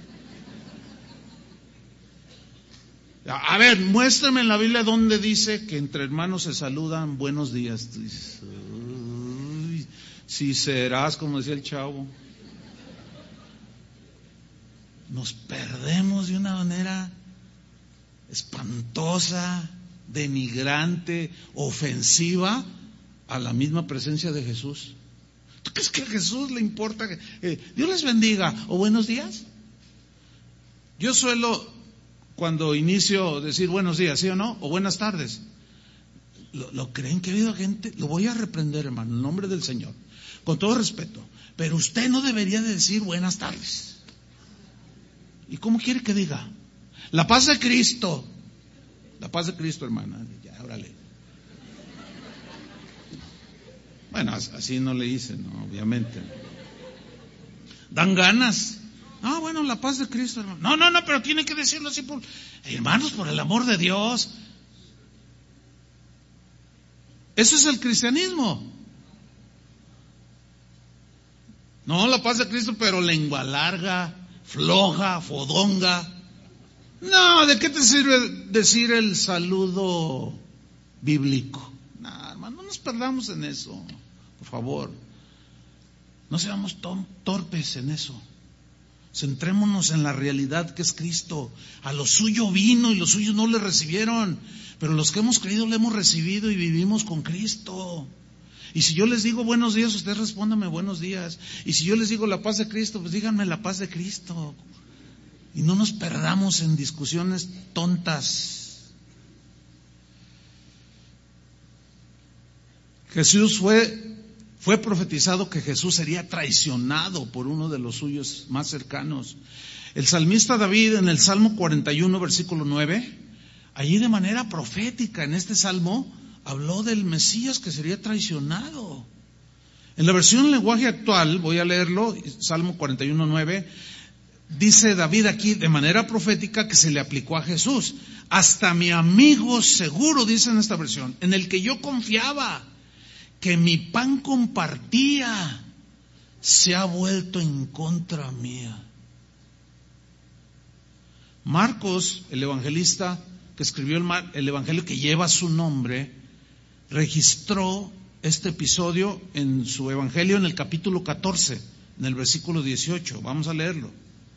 Speaker 1: A ver, muéstrame en la Biblia donde dice que entre hermanos se saludan buenos días. Dices, uy, si serás, como decía el chavo. Nos perdemos de una manera espantosa, denigrante, ofensiva a la misma presencia de Jesús. ¿Tú crees que a Jesús le importa que eh, Dios les bendiga o buenos días? Yo suelo, cuando inicio, decir buenos días, ¿sí o no? O buenas tardes. ¿Lo, lo creen que ha habido gente? Lo voy a reprender, hermano, en el nombre del Señor, con todo respeto. Pero usted no debería de decir buenas tardes. ¿Y cómo quiere que diga? La paz de Cristo. La paz de Cristo, hermana. Ya, órale. Bueno, así no le hice, ¿no? Obviamente. Dan ganas. Ah, bueno, la paz de Cristo, hermano. No, no, no, pero tiene que decirlo así por... Hermanos, por el amor de Dios. Eso es el cristianismo. No, la paz de Cristo, pero lengua larga, floja, fodonga. No, ¿de qué te sirve decir el saludo bíblico? No, hermano, no nos perdamos en eso, por favor. No seamos torpes en eso. Centrémonos en la realidad que es Cristo. A lo suyo vino y los suyos no le recibieron, pero los que hemos creído le hemos recibido y vivimos con Cristo. Y si yo les digo buenos días, ustedes respóndanme buenos días. Y si yo les digo la paz de Cristo, pues díganme la paz de Cristo. Y no nos perdamos en discusiones tontas. Jesús fue, fue profetizado que Jesús sería traicionado por uno de los suyos más cercanos. El salmista David en el Salmo cuarenta y uno, versículo nueve, allí de manera profética en este salmo, habló del Mesías que sería traicionado. En la versión en lenguaje actual, voy a leerlo, Salmo cuarenta y uno, nueve, dice David aquí de manera profética que se le aplicó a Jesús. Hasta mi amigo seguro, dice en esta versión, en el que yo confiaba, que mi pan compartía, se ha vuelto en contra mía. Marcos, el evangelista que escribió el, el evangelio que lleva su nombre, registró este episodio en su evangelio en el capítulo catorce, en el versículo dieciocho. Vamos a leerlo.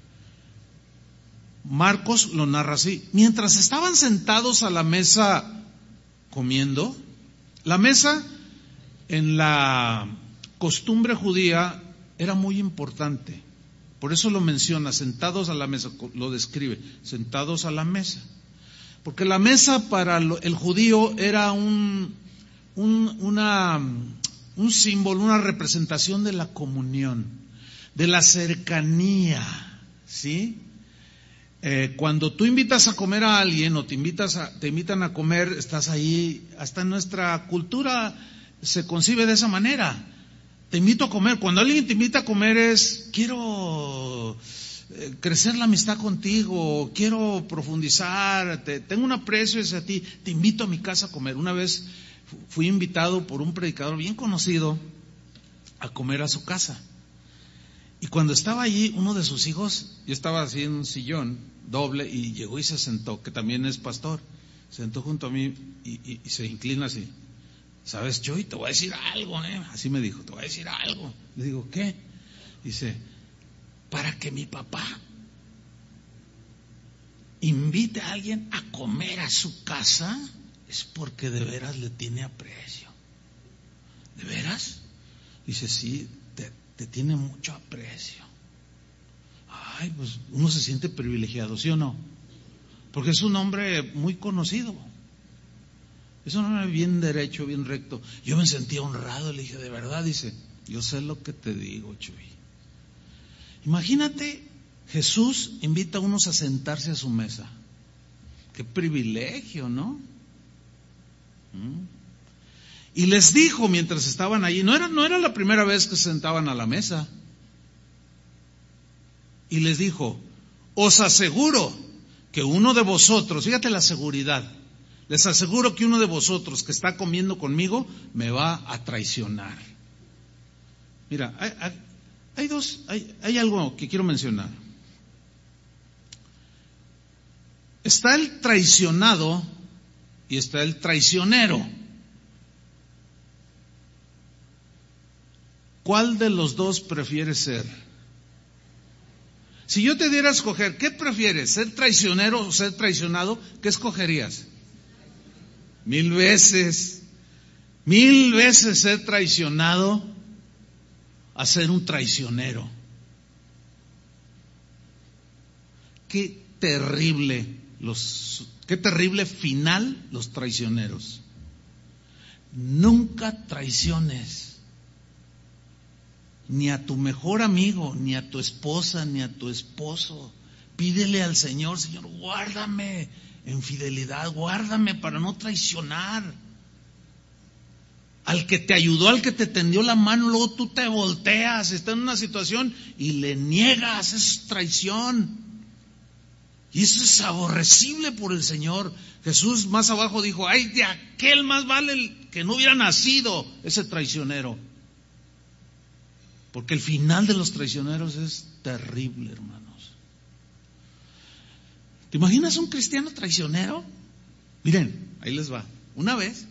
Speaker 1: Marcos lo narra así: mientras estaban sentados a la mesa comiendo, la mesa en la costumbre judía era muy importante. Por eso lo menciona, sentados a la mesa, lo describe, sentados a la mesa. Porque la mesa para el judío era un, un, una, un símbolo, una representación de la comunión, de la cercanía, ¿sí? Eh, cuando tú invitas a comer a alguien o te invitas a, te invitan a comer, estás ahí. Hasta en nuestra cultura se concibe de esa manera. Te invito a comer. Cuando alguien te invita a comer es, quiero eh, crecer la amistad contigo, quiero profundizar, te, tengo un aprecio hacia ti, te invito a mi casa a comer. Una vez fui invitado por un predicador bien conocido a comer a su casa. Y cuando estaba allí, uno de sus hijos, yo estaba así en un sillón doble y llegó y se sentó, que también es pastor, se sentó junto a mí y, y, y se inclina así. ¿Sabes, Chuy? Te voy a decir algo, ¿eh? Así me dijo, te voy a decir algo. Le digo, ¿qué? Dice, para que mi papá invite a alguien a comer a su casa, es porque de veras le tiene aprecio. ¿De veras? Dice, sí, te, te tiene mucho aprecio. Ay, pues uno se siente privilegiado, ¿sí o no? Porque es un hombre muy conocido. Es un hombre bien derecho, bien recto. Yo me sentía honrado, le dije, ¿de verdad? Dice, yo sé lo que te digo, Chuy. Imagínate, Jesús invita a unos a sentarse a su mesa. Qué privilegio, ¿no? ¿Mm? Y les dijo mientras estaban allí, no era, no era la primera vez que se sentaban a la mesa. Y les dijo, os aseguro que uno de vosotros, fíjate la seguridad, les aseguro que uno de vosotros que está comiendo conmigo me va a traicionar. Mira, hay, hay, hay dos, hay, hay algo que quiero mencionar. Está el traicionado y está el traicionero. ¿Cuál de los dos prefieres ser? Si yo te diera a escoger, ¿qué prefieres? ¿Ser traicionero o ser traicionado? ¿Qué escogerías? Mil veces, mil veces ser traicionado a ser un traicionero. Qué terrible los, qué terrible final los traicioneros. Nunca traiciones ni a tu mejor amigo, ni a tu esposa, ni a tu esposo. Pídele al Señor, Señor, guárdame en fidelidad, guárdame para no traicionar. Al que te ayudó, al que te tendió la mano, luego tú te volteas, está en una situación y le niegas, eso es traición. Y eso es aborrecible por el Señor. Jesús más abajo dijo, ay, de aquel más vale el que no hubiera nacido ese traicionero. Porque el final de los traicioneros es terrible, hermanos. ¿Te imaginas un cristiano traicionero? Miren, ahí les va. Una vez,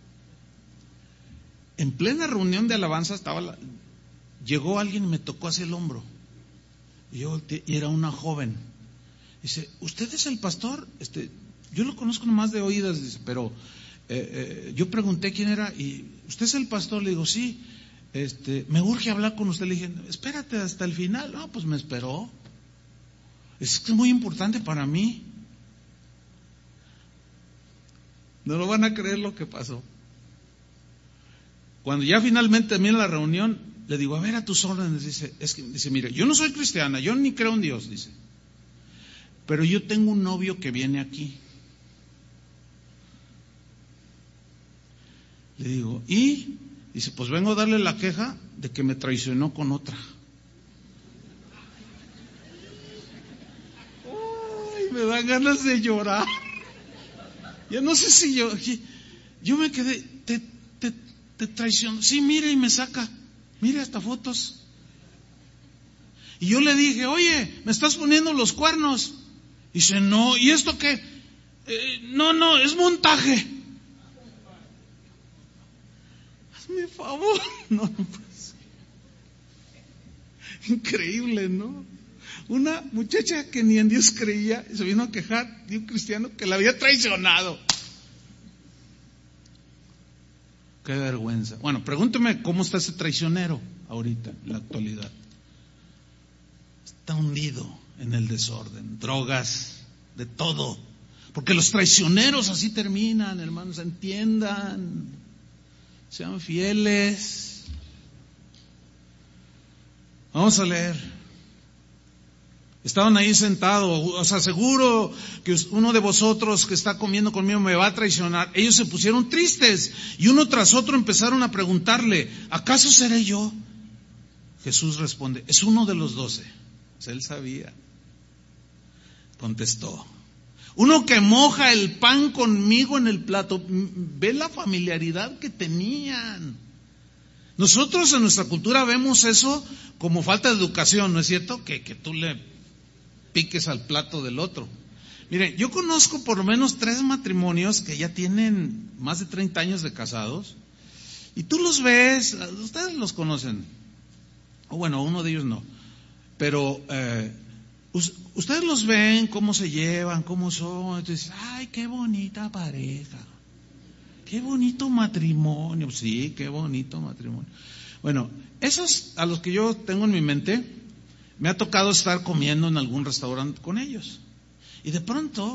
Speaker 1: en plena reunión de alabanza, estaba la, llegó alguien y me tocó hacia el hombro. Y yo volteé, y era una joven. Dice, ¿usted es el pastor? Este, yo lo conozco nomás de oídas, dice, pero eh, eh, yo pregunté quién era y ¿usted es el pastor? Le digo, sí. Este, me urge hablar con usted. Le dije, espérate hasta el final. No, pues me esperó. Es que es muy importante para mí. No lo van a creer lo que pasó. Cuando ya finalmente termina la reunión, le digo, a ver, a tus órdenes. Dice, es que, dice, mire, yo no soy cristiana, yo ni creo en Dios, dice. Pero yo tengo un novio que viene aquí. Le digo, ¿y? Dice, pues vengo a darle la queja de que me traicionó con otra. Ay, me dan ganas de llorar. Yo no sé si yo, yo me quedé, te, te, te traicionó. Sí, mire, y me saca, mire hasta fotos. Y yo le dije, oye, me estás poniendo los cuernos. Dice, no, ¿y esto qué? Eh, no, no, es montaje. Hazme favor. No, pues. Increíble, ¿no? Una muchacha que ni en Dios creía se vino a quejar de un cristiano que la había traicionado. Qué vergüenza. Bueno, pregúnteme cómo está ese traicionero ahorita, en la actualidad. Está hundido en el desorden, drogas, de todo. Porque los traicioneros así terminan, hermanos, entiendan, sean fieles. Vamos a leer. Estaban ahí sentados, os aseguro que uno de vosotros que está comiendo conmigo me va a traicionar. Ellos se pusieron tristes y uno tras otro empezaron a preguntarle, ¿acaso seré yo? Jesús responde, es uno de los doce. Pues él sabía. Contestó, uno que moja el pan conmigo en el plato. Ve la familiaridad que tenían. Nosotros en nuestra cultura vemos eso como falta de educación, ¿no es cierto? Que, que tú le piques al plato del otro. Miren, yo conozco por lo menos tres matrimonios que ya tienen más de treinta años de casados, y tú los ves, ustedes los conocen, o bueno, uno de ellos no, pero eh, us, ustedes los ven, cómo se llevan, cómo son, entonces, ay, qué bonita pareja, qué bonito matrimonio, sí, qué bonito matrimonio. Bueno, esos a los que yo tengo en mi mente, me ha tocado estar comiendo en algún restaurante con ellos. Y de pronto,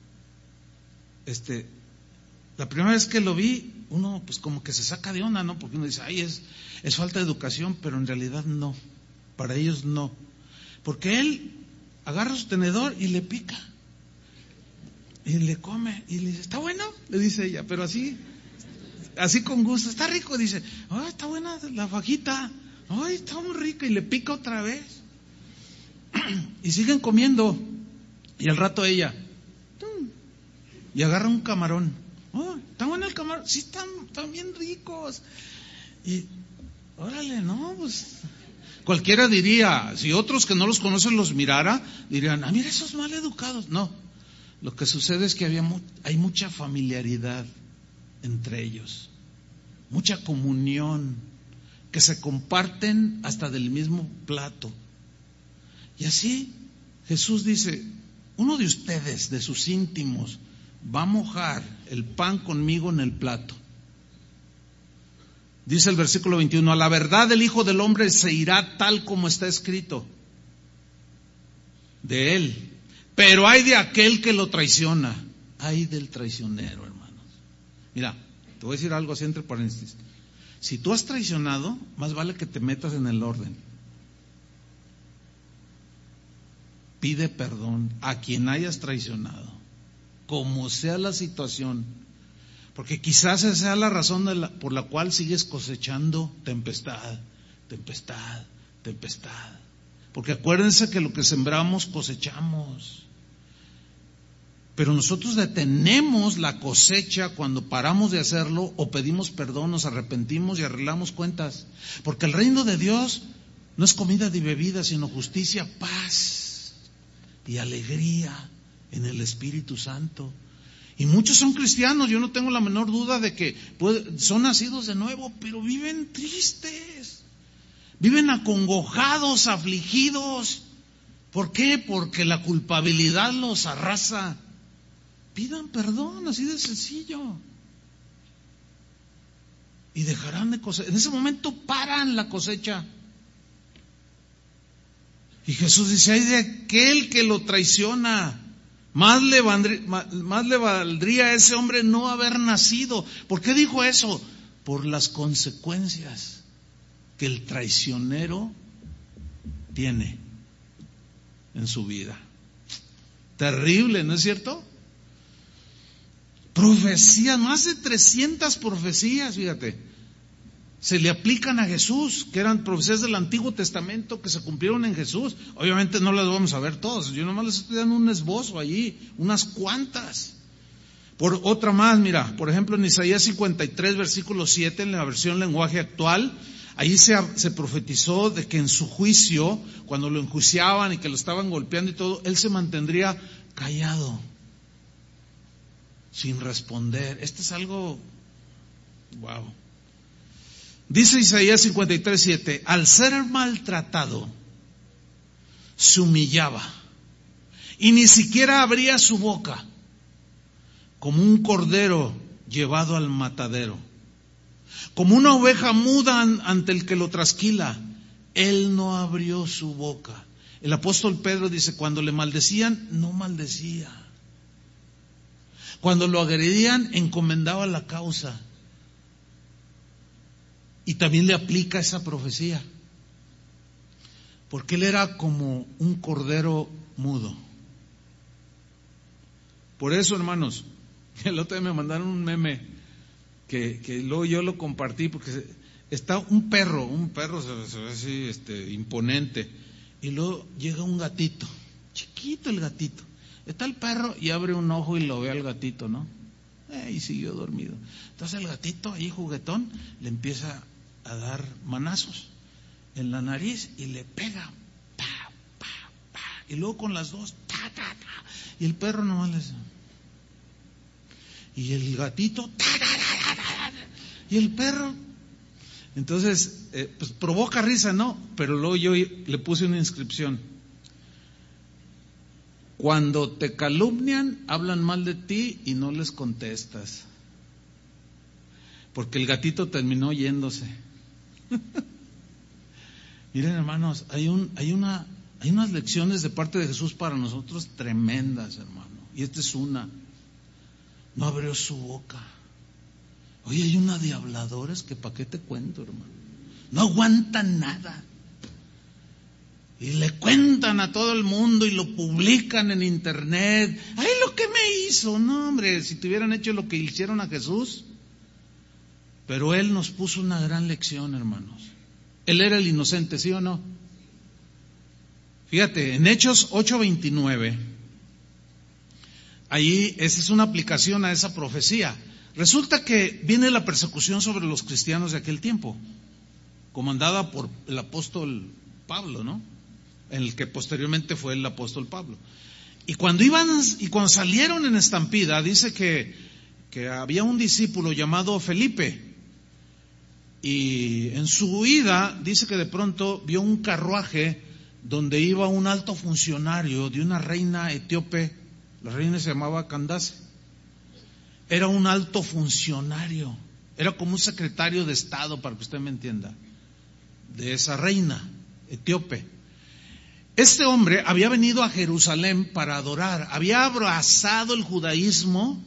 Speaker 1: este, la primera vez que lo vi, uno pues como que se saca de onda, ¿no? Porque uno dice, ay, es, es falta de educación, pero en realidad no. Para ellos no. Porque él agarra su tenedor y le pica. Y le come. Y le dice, ¿está bueno? Le dice ella, pero así, así con gusto. Está rico, dice, ay, está buena la fajita. Ay, está muy rica. Y le pica otra vez. Y siguen comiendo. Y al rato ella, y agarra un camarón. Oh, ¿está bueno el camarón? Sí, están, están bien ricos. Y, órale, no, pues, cualquiera diría, si otros que no los conocen los mirara, dirían, ah, mira esos mal educados. No, lo que sucede es que había mu- hay mucha familiaridad entre ellos, mucha comunión, que se comparten hasta del mismo plato. Y así Jesús dice, uno de ustedes, de sus íntimos, va a mojar el pan conmigo en el plato. Dice el versículo veintiuno, a la verdad el Hijo del Hombre se irá tal como está escrito de él, pero hay de aquel que lo traiciona, hay del traicionero, hermanos. Mira, te voy a decir algo así entre paréntesis. Si tú has traicionado, más vale que te metas en el orden. Pide perdón a quien hayas traicionado, como sea la situación, porque quizás esa sea la razón de la, por la cual sigues cosechando tempestad, tempestad, tempestad. Porque acuérdense que lo que sembramos cosechamos. Pero nosotros detenemos la cosecha cuando paramos de hacerlo o pedimos perdón, nos arrepentimos y arreglamos cuentas. Porque el reino de Dios no es comida ni bebida, sino justicia, paz y alegría en el Espíritu Santo. Y muchos son cristianos, yo no tengo la menor duda de que puede, son nacidos de nuevo, pero viven tristes, viven acongojados, afligidos. ¿Por qué? Porque la culpabilidad los arrasa. Pidan perdón, así de sencillo. Y dejarán de cosechar. En ese momento paran la cosecha. Y Jesús dice, ay de aquel que lo traiciona, más le, valdría, más le valdría a ese hombre no haber nacido. ¿Por qué dijo eso? Por las consecuencias que el traicionero tiene en su vida. Terrible, ¿no es cierto? Profecías, más de trescientas profecías, fíjate. Se le aplican a Jesús, que eran profecías del Antiguo Testamento que se cumplieron en Jesús. Obviamente no las vamos a ver todas, yo nomás les estoy dando un esbozo allí, unas cuantas. Por otra más, mira, por ejemplo en Isaías cincuenta y tres, versículo siete, en la versión lenguaje actual, ahí se, se profetizó de que en su juicio, cuando lo enjuiciaban y que lo estaban golpeando y todo, él se mantendría callado, sin responder. Este es algo, wow. Dice Isaías cincuenta y tres, siete, al ser maltratado, se humillaba y ni siquiera abría su boca, como un cordero llevado al matadero, como una oveja muda ante el que lo trasquila, él no abrió su boca. El apóstol Pedro dice, cuando le maldecían, no maldecía. Cuando lo agredían, encomendaba la causa. Y también le aplica esa profecía, porque él era como un cordero mudo. Por eso, hermanos, el otro día me mandaron un meme que, que luego yo lo compartí, porque está un perro, un perro se, se ve así, este, imponente, y luego llega un gatito, chiquito el gatito. Está el perro y abre un ojo y lo ve al gatito, ¿no? Eh, y siguió dormido. Entonces el gatito ahí juguetón le empieza a dar manazos en la nariz y le pega, pa, pa, pa, y luego con las dos, ta, ta, ta, y el perro nomás les, y el gatito, ta, ta, ta, ta, ta, y el perro, Entonces, eh, pues provoca risa, ¿no? Pero luego yo le puse una inscripción. Cuando te calumnian, hablan mal de ti y no les contestas. Porque el gatito terminó yéndose. Miren, hermanos, hay un, hay una, hay unas lecciones de parte de Jesús para nosotros tremendas, hermano. Y esta es una. No abrió su boca. Oye, hay una de habladores que para qué te cuento, hermano. No aguantan nada. Y le cuentan a todo el mundo y lo publican en internet. ¡Ay, lo que me hizo! No, hombre, si te hubieran hecho lo que hicieron a Jesús. Pero Él nos puso una gran lección, hermanos. Él era el inocente, ¿sí o no? Fíjate, en Hechos ocho veintinueve, ahí esa es una aplicación a esa profecía. Resulta que viene la persecución sobre los cristianos de aquel tiempo, comandada por el apóstol Pablo, ¿no? En el que posteriormente fue el apóstol Pablo. Y cuando iban y cuando salieron en estampida, dice que, que había un discípulo llamado Felipe. Y en su huida, dice que de pronto vio un carruaje donde iba un alto funcionario de una reina etíope. La reina se llamaba Candace. Era un alto funcionario. Era como un secretario de Estado, para que usted me entienda, de esa reina etíope. Este hombre había venido a Jerusalén para adorar. Había abrazado el judaísmo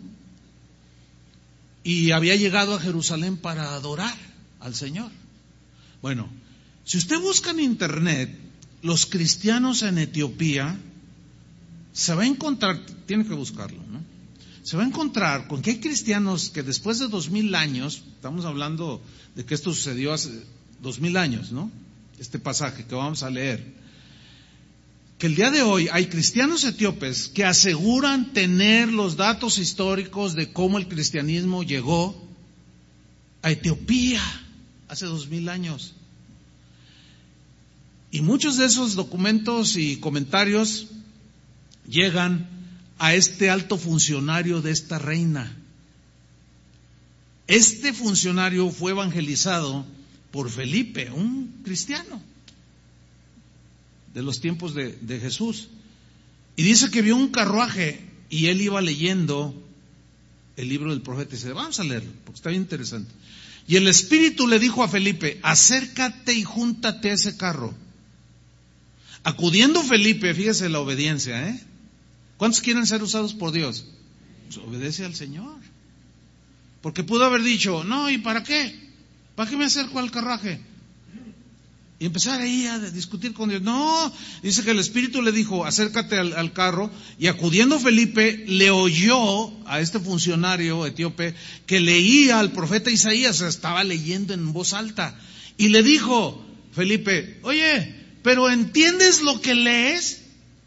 Speaker 1: y había llegado a Jerusalén para adorar al Señor. Bueno, si usted busca en internet los cristianos en Etiopía, se va a encontrar, tiene que buscarlo, ¿no? Se va a encontrar con que hay cristianos que después de dos mil años, estamos hablando de que esto sucedió hace dos mil años, ¿no? Este pasaje que vamos a leer, que el día de hoy hay cristianos etíopes que aseguran tener los datos históricos de cómo el cristianismo llegó a Etiopía hace dos mil años. Y muchos de esos documentos y comentarios llegan a este alto funcionario de esta reina. Este funcionario fue evangelizado por Felipe, un cristiano de los tiempos de, de Jesús. Y dice que vio un carruaje y él iba leyendo el libro del profeta. Y dice, vamos a leerlo, porque está bien interesante. Y el Espíritu le dijo a Felipe, acércate y júntate a ese carro. Acudiendo Felipe, fíjese la obediencia, ¿eh? ¿Cuántos quieren ser usados por Dios? Pues obedece al Señor. Porque pudo haber dicho, no, ¿y para qué? ¿Para qué me acerco al carruaje? Y empezar ahí a discutir con Dios. No, dice que el Espíritu le dijo, acércate al, al carro. Y acudiendo Felipe, le oyó a este funcionario etíope que leía al profeta Isaías, estaba leyendo en voz alta. Y le dijo, Felipe, oye, ¿pero entiendes lo que lees?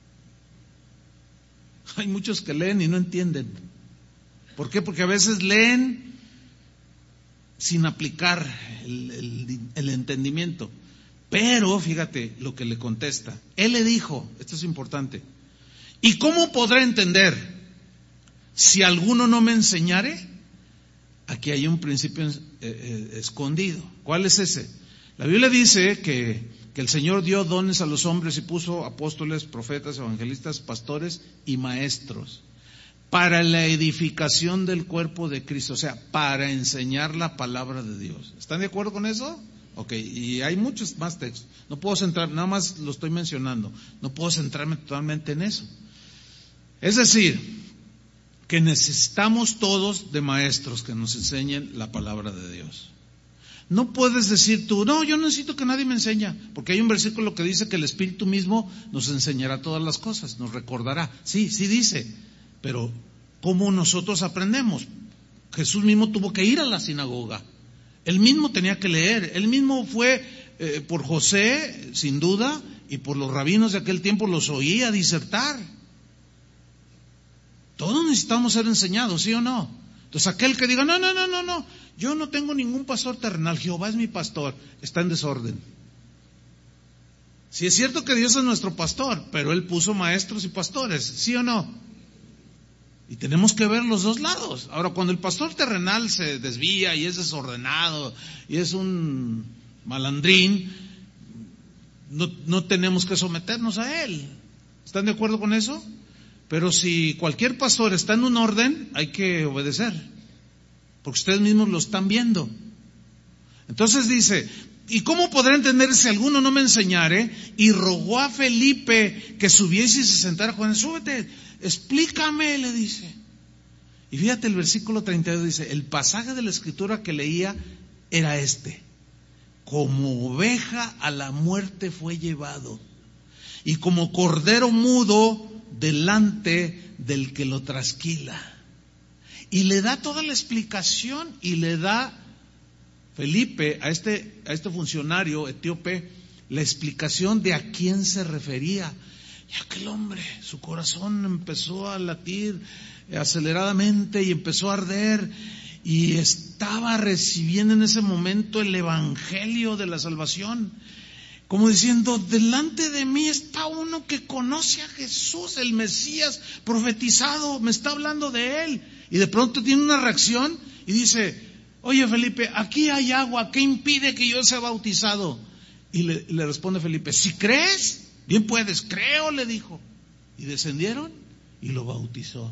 Speaker 1: Hay muchos que leen y no entienden. ¿Por qué? Porque a veces leen sin aplicar el, el, el entendimiento. Pero, fíjate lo que le contesta. Él le dijo, esto es importante, ¿y cómo podré entender si alguno no me enseñare? Aquí hay un principio eh, eh, escondido. ¿Cuál es ese? La Biblia dice que, que el Señor dio dones a los hombres y puso apóstoles, profetas, evangelistas, pastores y maestros para la edificación del cuerpo de Cristo, o sea, para enseñar la palabra de Dios. ¿Están de acuerdo con eso? Ok, y hay muchos más textos. No puedo centrar, nada más lo estoy mencionando. No puedo centrarme totalmente en eso. Es decir, que necesitamos todos de maestros que nos enseñen la palabra de Dios. No puedes decir tú, no, yo no necesito que nadie me enseñe, porque hay un versículo que dice que el Espíritu mismo nos enseñará todas las cosas, nos recordará. Sí, sí dice, pero ¿cómo nosotros aprendemos? Jesús mismo tuvo que ir a la sinagoga. Él mismo tenía que leer, él mismo fue eh, por José, sin duda, y por los rabinos de aquel tiempo los oía disertar. Todos necesitamos ser enseñados, ¿sí o no? Entonces aquel que diga, no, no, no, no, no, yo no tengo ningún pastor terrenal, Jehová es mi pastor, está en desorden. Sí es cierto que Dios es nuestro pastor, pero Él puso maestros y pastores, ¿sí o no? Y tenemos que ver los dos lados. Ahora, cuando el pastor terrenal se desvía y es desordenado y es un malandrín, no, no tenemos que someternos a él. ¿Están de acuerdo con eso? Pero si cualquier pastor está en un orden, hay que obedecer, porque ustedes mismos lo están viendo. Entonces dice, ¿y cómo podré entender si alguno no me enseñare? Y rogó a Felipe que subiese y se sentara con él. Súbete, explícame, le dice. Y fíjate el versículo treinta y dos dice, el pasaje de la escritura que leía era este: como oveja a la muerte fue llevado, y como cordero mudo delante del que lo trasquila. Y le da toda la explicación, y le da Felipe a este, a este funcionario etíope la explicación de a quién se refería. Y aquel hombre, su corazón empezó a latir aceleradamente y empezó a arder, y estaba recibiendo en ese momento el evangelio de la salvación, como diciendo, delante de mí está uno que conoce a Jesús, el Mesías profetizado, me está hablando de él. Y de pronto tiene una reacción y dice, oye Felipe, aquí hay agua, ¿qué impide que yo sea bautizado? Y le, le responde Felipe, si crees, bien puedes. Creo, le dijo. Y descendieron y lo bautizó.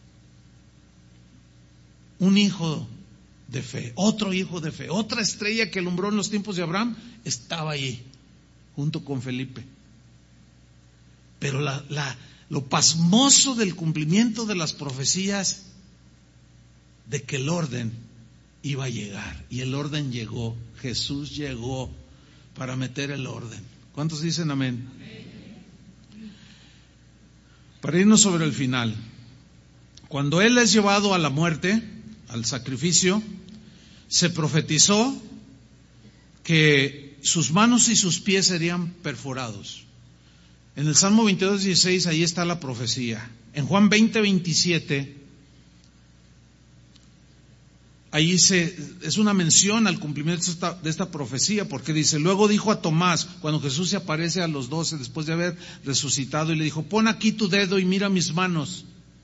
Speaker 1: Un hijo de fe, otro hijo de fe, otra estrella que alumbró en los tiempos de Abraham, estaba allí, junto con Felipe. Pero la, la, lo pasmoso del cumplimiento de las profecías de que el orden iba a llegar, y el orden llegó. Jesús llegó para meter el orden. ¿Cuántos dicen amén? Para irnos sobre el final, cuando Él es llevado a la muerte, al sacrificio, se profetizó que sus manos y sus pies serían perforados. En el Salmo veintidós, dieciséis, ahí está la profecía. En Juan veinte, veintisiete, ahí se, es una mención al cumplimiento de esta, de esta profecía, porque dice, luego dijo a Tomás, cuando Jesús se aparece a los doce después de haber resucitado, y le dijo, pon aquí tu dedo y mira mis manos,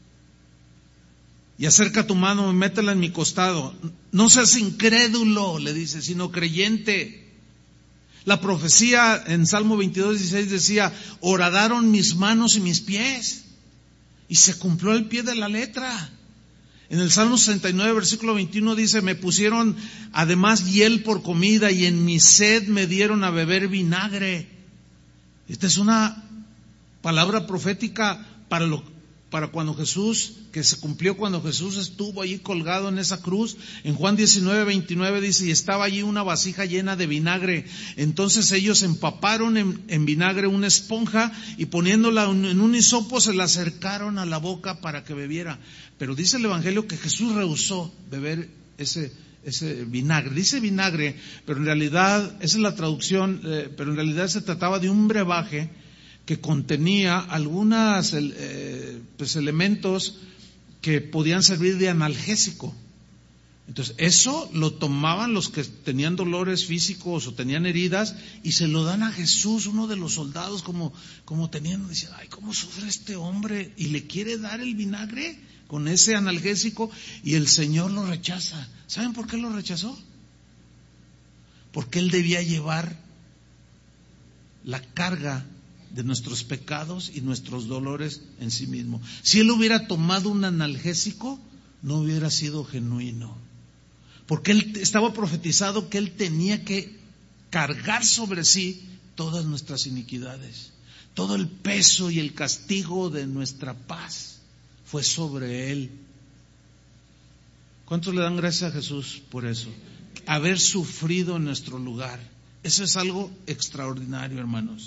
Speaker 1: y acerca tu mano, métela en mi costado. No seas incrédulo, le dice, sino creyente. La profecía en Salmo veintidós, dieciséis decía, horadaron mis manos y mis pies, y se cumplió al pie de la letra. En el Salmo sesenta y nueve, versículo veintiuno dice, me pusieron además hiel por comida, y en mi sed me dieron a beber vinagre. Esta es una palabra profética para lo para cuando Jesús, que se cumplió cuando Jesús estuvo allí colgado en esa cruz. En Juan diecinueve, veintinueve dice, y estaba allí una vasija llena de vinagre. Entonces ellos empaparon en, en vinagre una esponja, y poniéndola en un hisopo se la acercaron a la boca para que bebiera. Pero dice el Evangelio que Jesús rehusó beber ese, ese vinagre. Dice vinagre, pero en realidad, esa es la traducción, eh, pero en realidad se trataba de un brebaje que contenía algunos eh, pues, elementos que podían servir de analgésico. Entonces, eso lo tomaban los que tenían dolores físicos o tenían heridas, y se lo dan a Jesús, uno de los soldados, como, como teniendo, dice, ay, ¿cómo sufre este hombre? Y le quiere dar el vinagre con ese analgésico, y el Señor lo rechaza. ¿Saben por qué lo rechazó? Porque Él debía llevar la carga de nuestros pecados y nuestros dolores en sí mismo. Si Él hubiera tomado un analgésico, no hubiera sido genuino, porque Él estaba profetizado que Él tenía que cargar sobre sí todas nuestras iniquidades. Todo el peso y el castigo de nuestra paz fue sobre Él. ¿Cuántos le dan gracias a Jesús por eso? Haber sufrido en nuestro lugar. Eso es algo extraordinario, hermanos.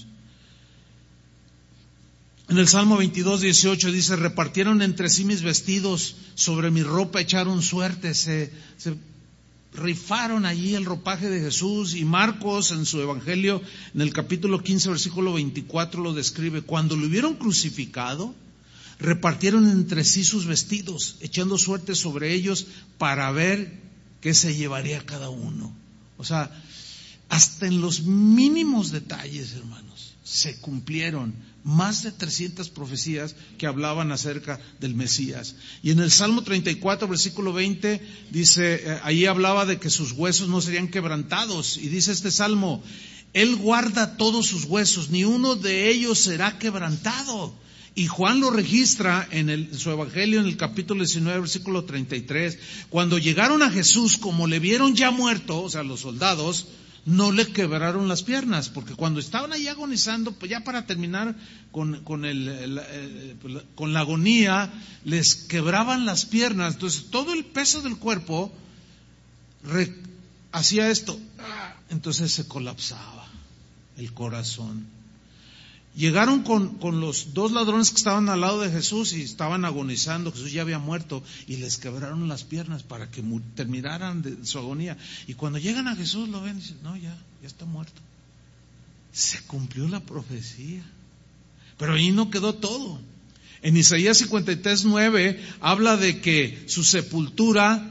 Speaker 1: En el Salmo veintidós, dieciocho dice, repartieron entre sí mis vestidos, sobre mi ropa echaron suerte. Se, se rifaron allí el ropaje de Jesús. Y Marcos, en su Evangelio, en el capítulo quince, versículo veinticuatro, lo describe. Cuando lo hubieron crucificado, repartieron entre sí sus vestidos, echando suerte sobre ellos para ver qué se llevaría cada uno. O sea, hasta en los mínimos detalles, hermanos, se cumplieron más de trescientas profecías que hablaban acerca del Mesías. Y en el Salmo treinta y cuatro, versículo veinte, dice, eh, ahí hablaba de que sus huesos no serían quebrantados. Y dice este Salmo, Él guarda todos sus huesos, ni uno de ellos será quebrantado. Y Juan lo registra en, el, en su Evangelio, en el capítulo diecinueve, versículo treinta y tres. Cuando llegaron a Jesús, como le vieron ya muerto, o sea, los soldados, no le quebraron las piernas, porque cuando estaban ahí agonizando, pues ya para terminar con, con, el, el, el, con la agonía, les quebraban las piernas. Entonces todo el peso del cuerpo re, hacía esto, entonces se colapsaba el corazón. Llegaron con, con los dos ladrones que estaban al lado de Jesús y estaban agonizando. Jesús ya había muerto y les quebraron las piernas para que mu- terminaran de su agonía. Y cuando llegan a Jesús lo ven y dicen, no, ya, ya está muerto. Se cumplió la profecía. Pero ahí no quedó todo. En Isaías cincuenta y tres, nueve habla de que su sepultura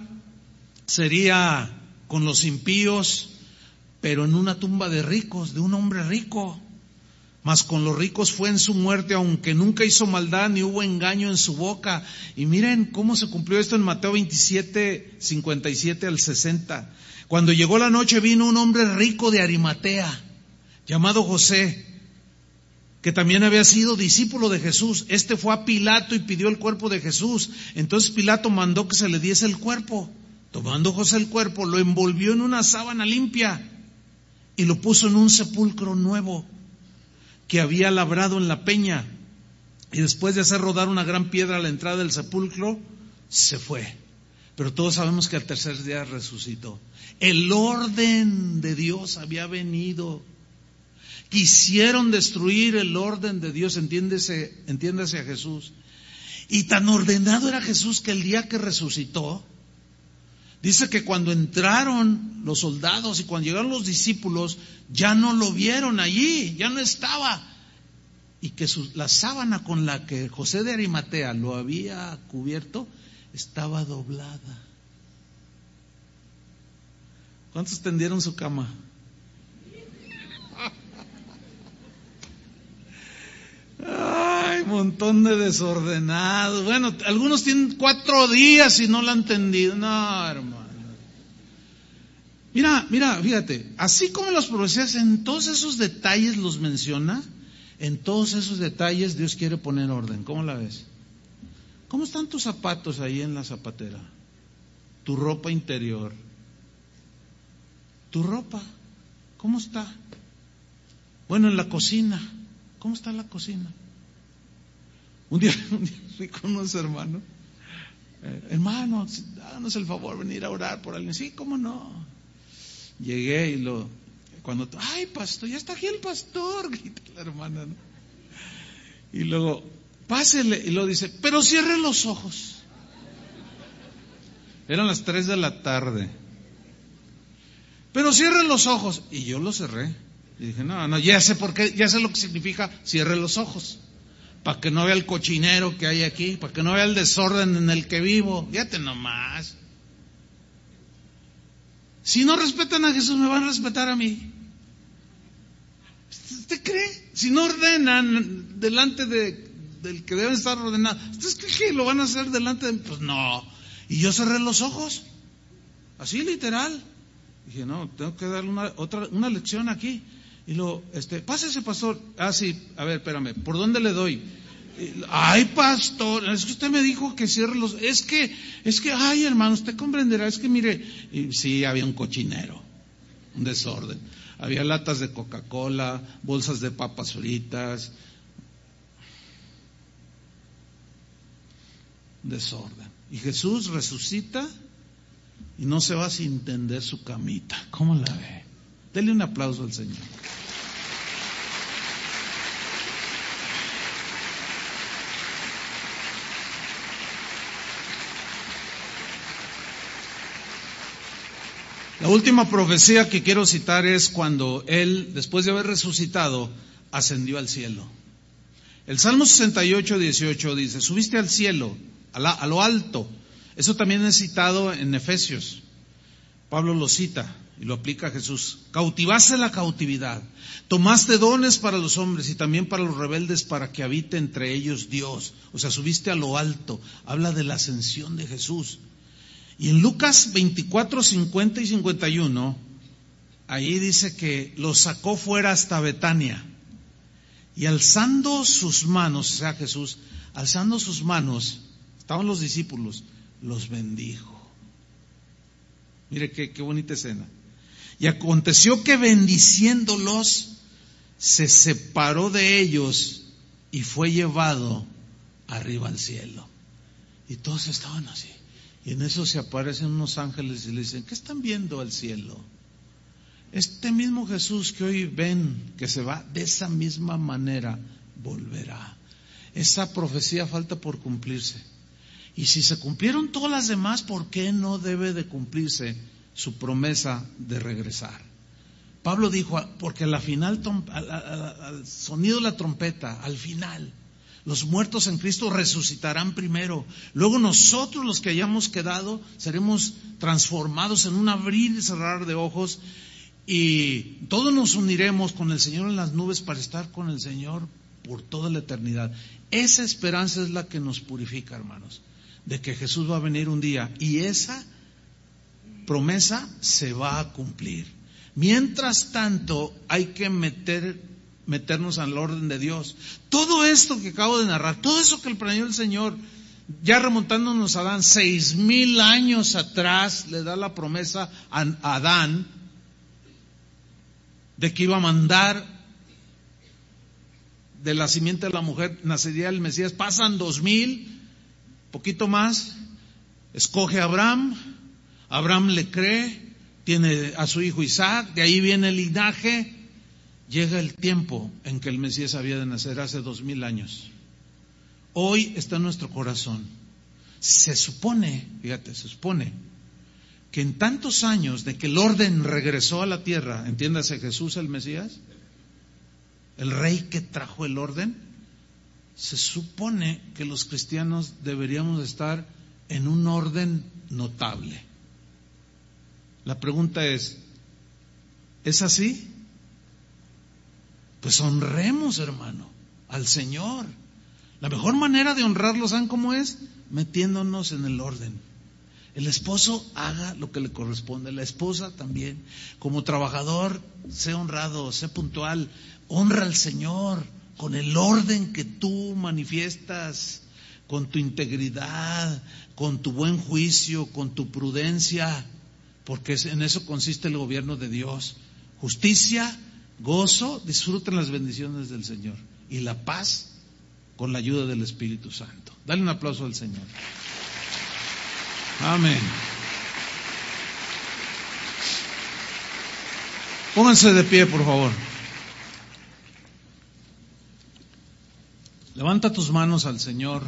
Speaker 1: sería con los impíos, pero en una tumba de ricos, de un hombre rico. Mas con los ricos fue en su muerte, aunque nunca hizo maldad ni hubo engaño en su boca. Y miren cómo se cumplió esto en Mateo veintisiete, cincuenta y siete al sesenta. Cuando llegó la noche vino un hombre rico de Arimatea, llamado José, que también había sido discípulo de Jesús. Este fue a Pilato y pidió el cuerpo de Jesús. Entonces Pilato mandó que se le diese el cuerpo. Tomando José el cuerpo, lo envolvió en una sábana limpia y lo puso en un sepulcro nuevo que había labrado en la peña, y después de hacer rodar una gran piedra a la entrada del sepulcro, se fue. Pero todos sabemos que al tercer día resucitó. El orden de Dios había venido. Quisieron destruir el orden de Dios, entiéndese, entiéndase a Jesús. Y tan ordenado era Jesús que el día que resucitó, dice que cuando entraron los soldados y cuando llegaron los discípulos, ya no lo vieron allí, ya no estaba. Y que su, la sábana con la que José de Arimatea lo había cubierto, estaba doblada. ¿Cuántos tendieron su cama? Ay, montón de desordenados. Bueno, algunos tienen cuatro días y no lo han tendido. No, hermano. Mira, mira, fíjate, así como las profecías en todos esos detalles los menciona, en todos esos detalles Dios quiere poner orden. ¿Cómo la ves? ¿Cómo están tus zapatos ahí en la zapatera? Tu ropa interior. Tu ropa, ¿cómo está? Bueno, en la cocina, ¿cómo está la cocina? Un día, un día fui con unos hermanos. Eh, hermano, háganos el favor, venir a orar por alguien. Sí, ¿cómo no? Llegué y lo, cuando, ay, pastor, ya está aquí el pastor, grita la hermana, ¿no? Y luego, pásele, y luego dice, pero cierre los ojos. Eran las tres de la tarde. Pero cierre los ojos. Y yo los cerré. Y dije, no, no, ya sé por qué, ya sé lo que significa cierre los ojos. Para que no vea el cochinero que hay aquí, para que no vea el desorden en el que vivo. Fíjate nomás. Si no respetan a Jesús, me van a respetar a mí. ¿Usted cree? Si no ordenan delante de, del que deben estar ordenados, ¿usted cree que lo van a hacer delante de mí? Pues no. Y yo cerré los ojos. Así literal. Dije, no, tengo que darle una, otra, una lección aquí. Y luego, este, pásese, pastor. Ah, sí, a ver, espérame, ¿por dónde le doy? Ay, pastor, es que usted me dijo que cierre los... Es que, es que, ay, hermano, usted comprenderá, es que mire... Y sí, había un cochinero, un desorden. Había latas de Coca-Cola, bolsas de papas fritas. Desorden. Y Jesús resucita y no se va sin tender su camita. ¿Cómo la ve? Dele un aplauso al Señor. La última profecía que quiero citar es cuando Él, después de haber resucitado, ascendió al cielo. El Salmo sesenta y ocho, dieciocho dice, subiste al cielo, a, la, a lo alto. Eso también es citado en Efesios. Pablo lo cita y lo aplica Jesús, cautivaste la cautividad, tomaste dones para los hombres y también para los rebeldes para que habite entre ellos Dios. O sea, subiste a lo alto. Habla de la ascensión de Jesús. Y en Lucas veinticuatro, cincuenta y cincuenta y uno, ahí dice que los sacó fuera hasta Betania. Y alzando sus manos, o sea Jesús, alzando sus manos, estaban los discípulos, los bendijo. Mire qué, qué bonita escena. Y aconteció que bendiciéndolos, se separó de ellos y fue llevado arriba al cielo. Y todos estaban así. Y en eso se aparecen unos ángeles y le dicen, ¿qué están viendo al cielo? Este mismo Jesús que hoy ven que se va, de esa misma manera volverá. Esa profecía falta por cumplirse. Y si se cumplieron todas las demás, ¿por qué no debe de cumplirse su promesa de regresar? Pablo dijo, porque a la final, al, al, al sonido de la trompeta, al final, los muertos en Cristo resucitarán primero. Luego nosotros, los que hayamos quedado, seremos transformados en un abrir y cerrar de ojos, y todos nos uniremos con el Señor en las nubes para estar con el Señor por toda la eternidad. Esa esperanza es la que nos purifica, hermanos, de que Jesús va a venir un día, y esa promesa se va a cumplir. Mientras tanto, hay que meter, meternos al orden de Dios. Todo esto que acabo de narrar, todo eso que planeó el Señor, ya remontándonos a Adán, seis mil años atrás, le da la promesa a Adán de que iba a mandar de la simiente de la mujer, nacería el Mesías. Pasan dos mil, poquito más, escoge a Abraham, Abraham le cree, tiene a su hijo Isaac, de ahí viene el linaje, llega el tiempo en que el Mesías había de nacer, hace dos mil años. Hoy está en nuestro corazón. Se supone, fíjate, se supone que en tantos años de que el orden regresó a la tierra, entiéndase Jesús el Mesías, el rey que trajo el orden, se supone que los cristianos deberíamos estar en un orden notable. La pregunta es, ¿es así? Pues honremos, hermano, al Señor. La mejor manera de honrarlo, ¿saben cómo es? Metiéndonos en el orden. El esposo haga lo que le corresponde, la esposa también. Como trabajador, sé honrado, sé puntual, honra al Señor con el orden que tú manifiestas, con tu integridad, con tu buen juicio, con tu prudencia, porque en eso consiste el gobierno de Dios. Justicia, gozo, disfruten las bendiciones del Señor, y la paz con la ayuda del Espíritu Santo. Dale un aplauso al Señor. Amén. Pónganse de pie, por favor. Levanta tus manos al Señor.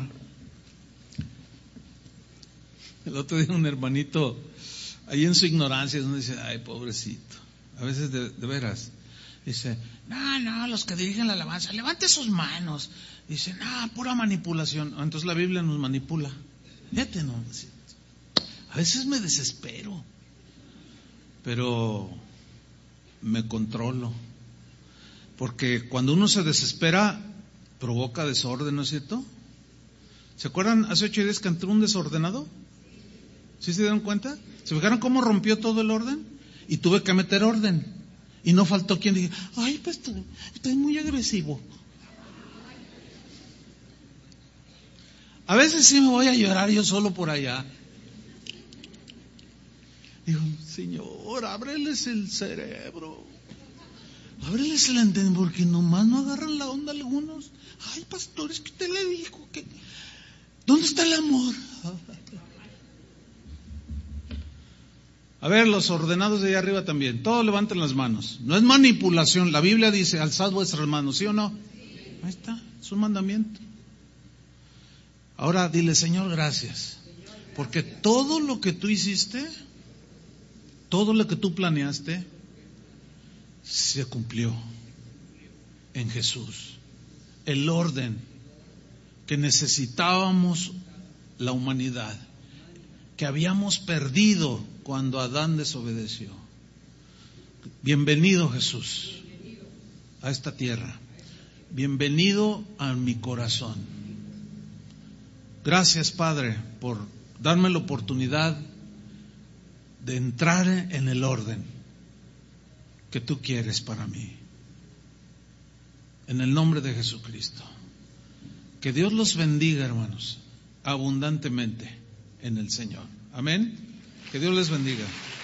Speaker 1: El otro día un hermanito, ahí en su ignorancia, uno dice, ay, pobrecito. A veces de, de veras, dice, no, no, los que dirigen la alabanza, levante sus manos. Dice, no, pura manipulación. Entonces la Biblia nos manipula. Fíjate, no. A veces me desespero, pero me controlo. Porque cuando uno se desespera, provoca desorden, ¿no es cierto? ¿Se acuerdan hace ocho días que entró un desordenado? ¿Sí se dieron cuenta? ¿Se fijaron cómo rompió todo el orden? Y tuve que meter orden. Y no faltó quien diga, ay, pastor, estoy muy agresivo. A veces sí me voy a llorar yo solo por allá. Digo, Señor, ábreles el cerebro, ábreles el entendimiento, porque nomás no agarran la onda algunos. Ay, pastor, es que usted le dijo que... ¿Dónde está el amor? A ver, los ordenados de allá arriba también, todos levanten las manos. No es manipulación, la Biblia dice, alzad vuestras manos, ¿sí o no? Ahí está, es un mandamiento. Ahora dile, Señor, gracias, porque todo lo que tú hiciste, todo lo que tú planeaste, se cumplió en Jesús. El orden que necesitábamos la humanidad, que habíamos perdido cuando Adán desobedeció. Bienvenido, Jesús, a esta tierra. Bienvenido a mi corazón. Gracias, Padre, por darme la oportunidad de entrar en el orden que tú quieres para mí. En el nombre de Jesucristo. Que Dios los bendiga, hermanos, abundantemente en el Señor. Amén. Que Dios les bendiga.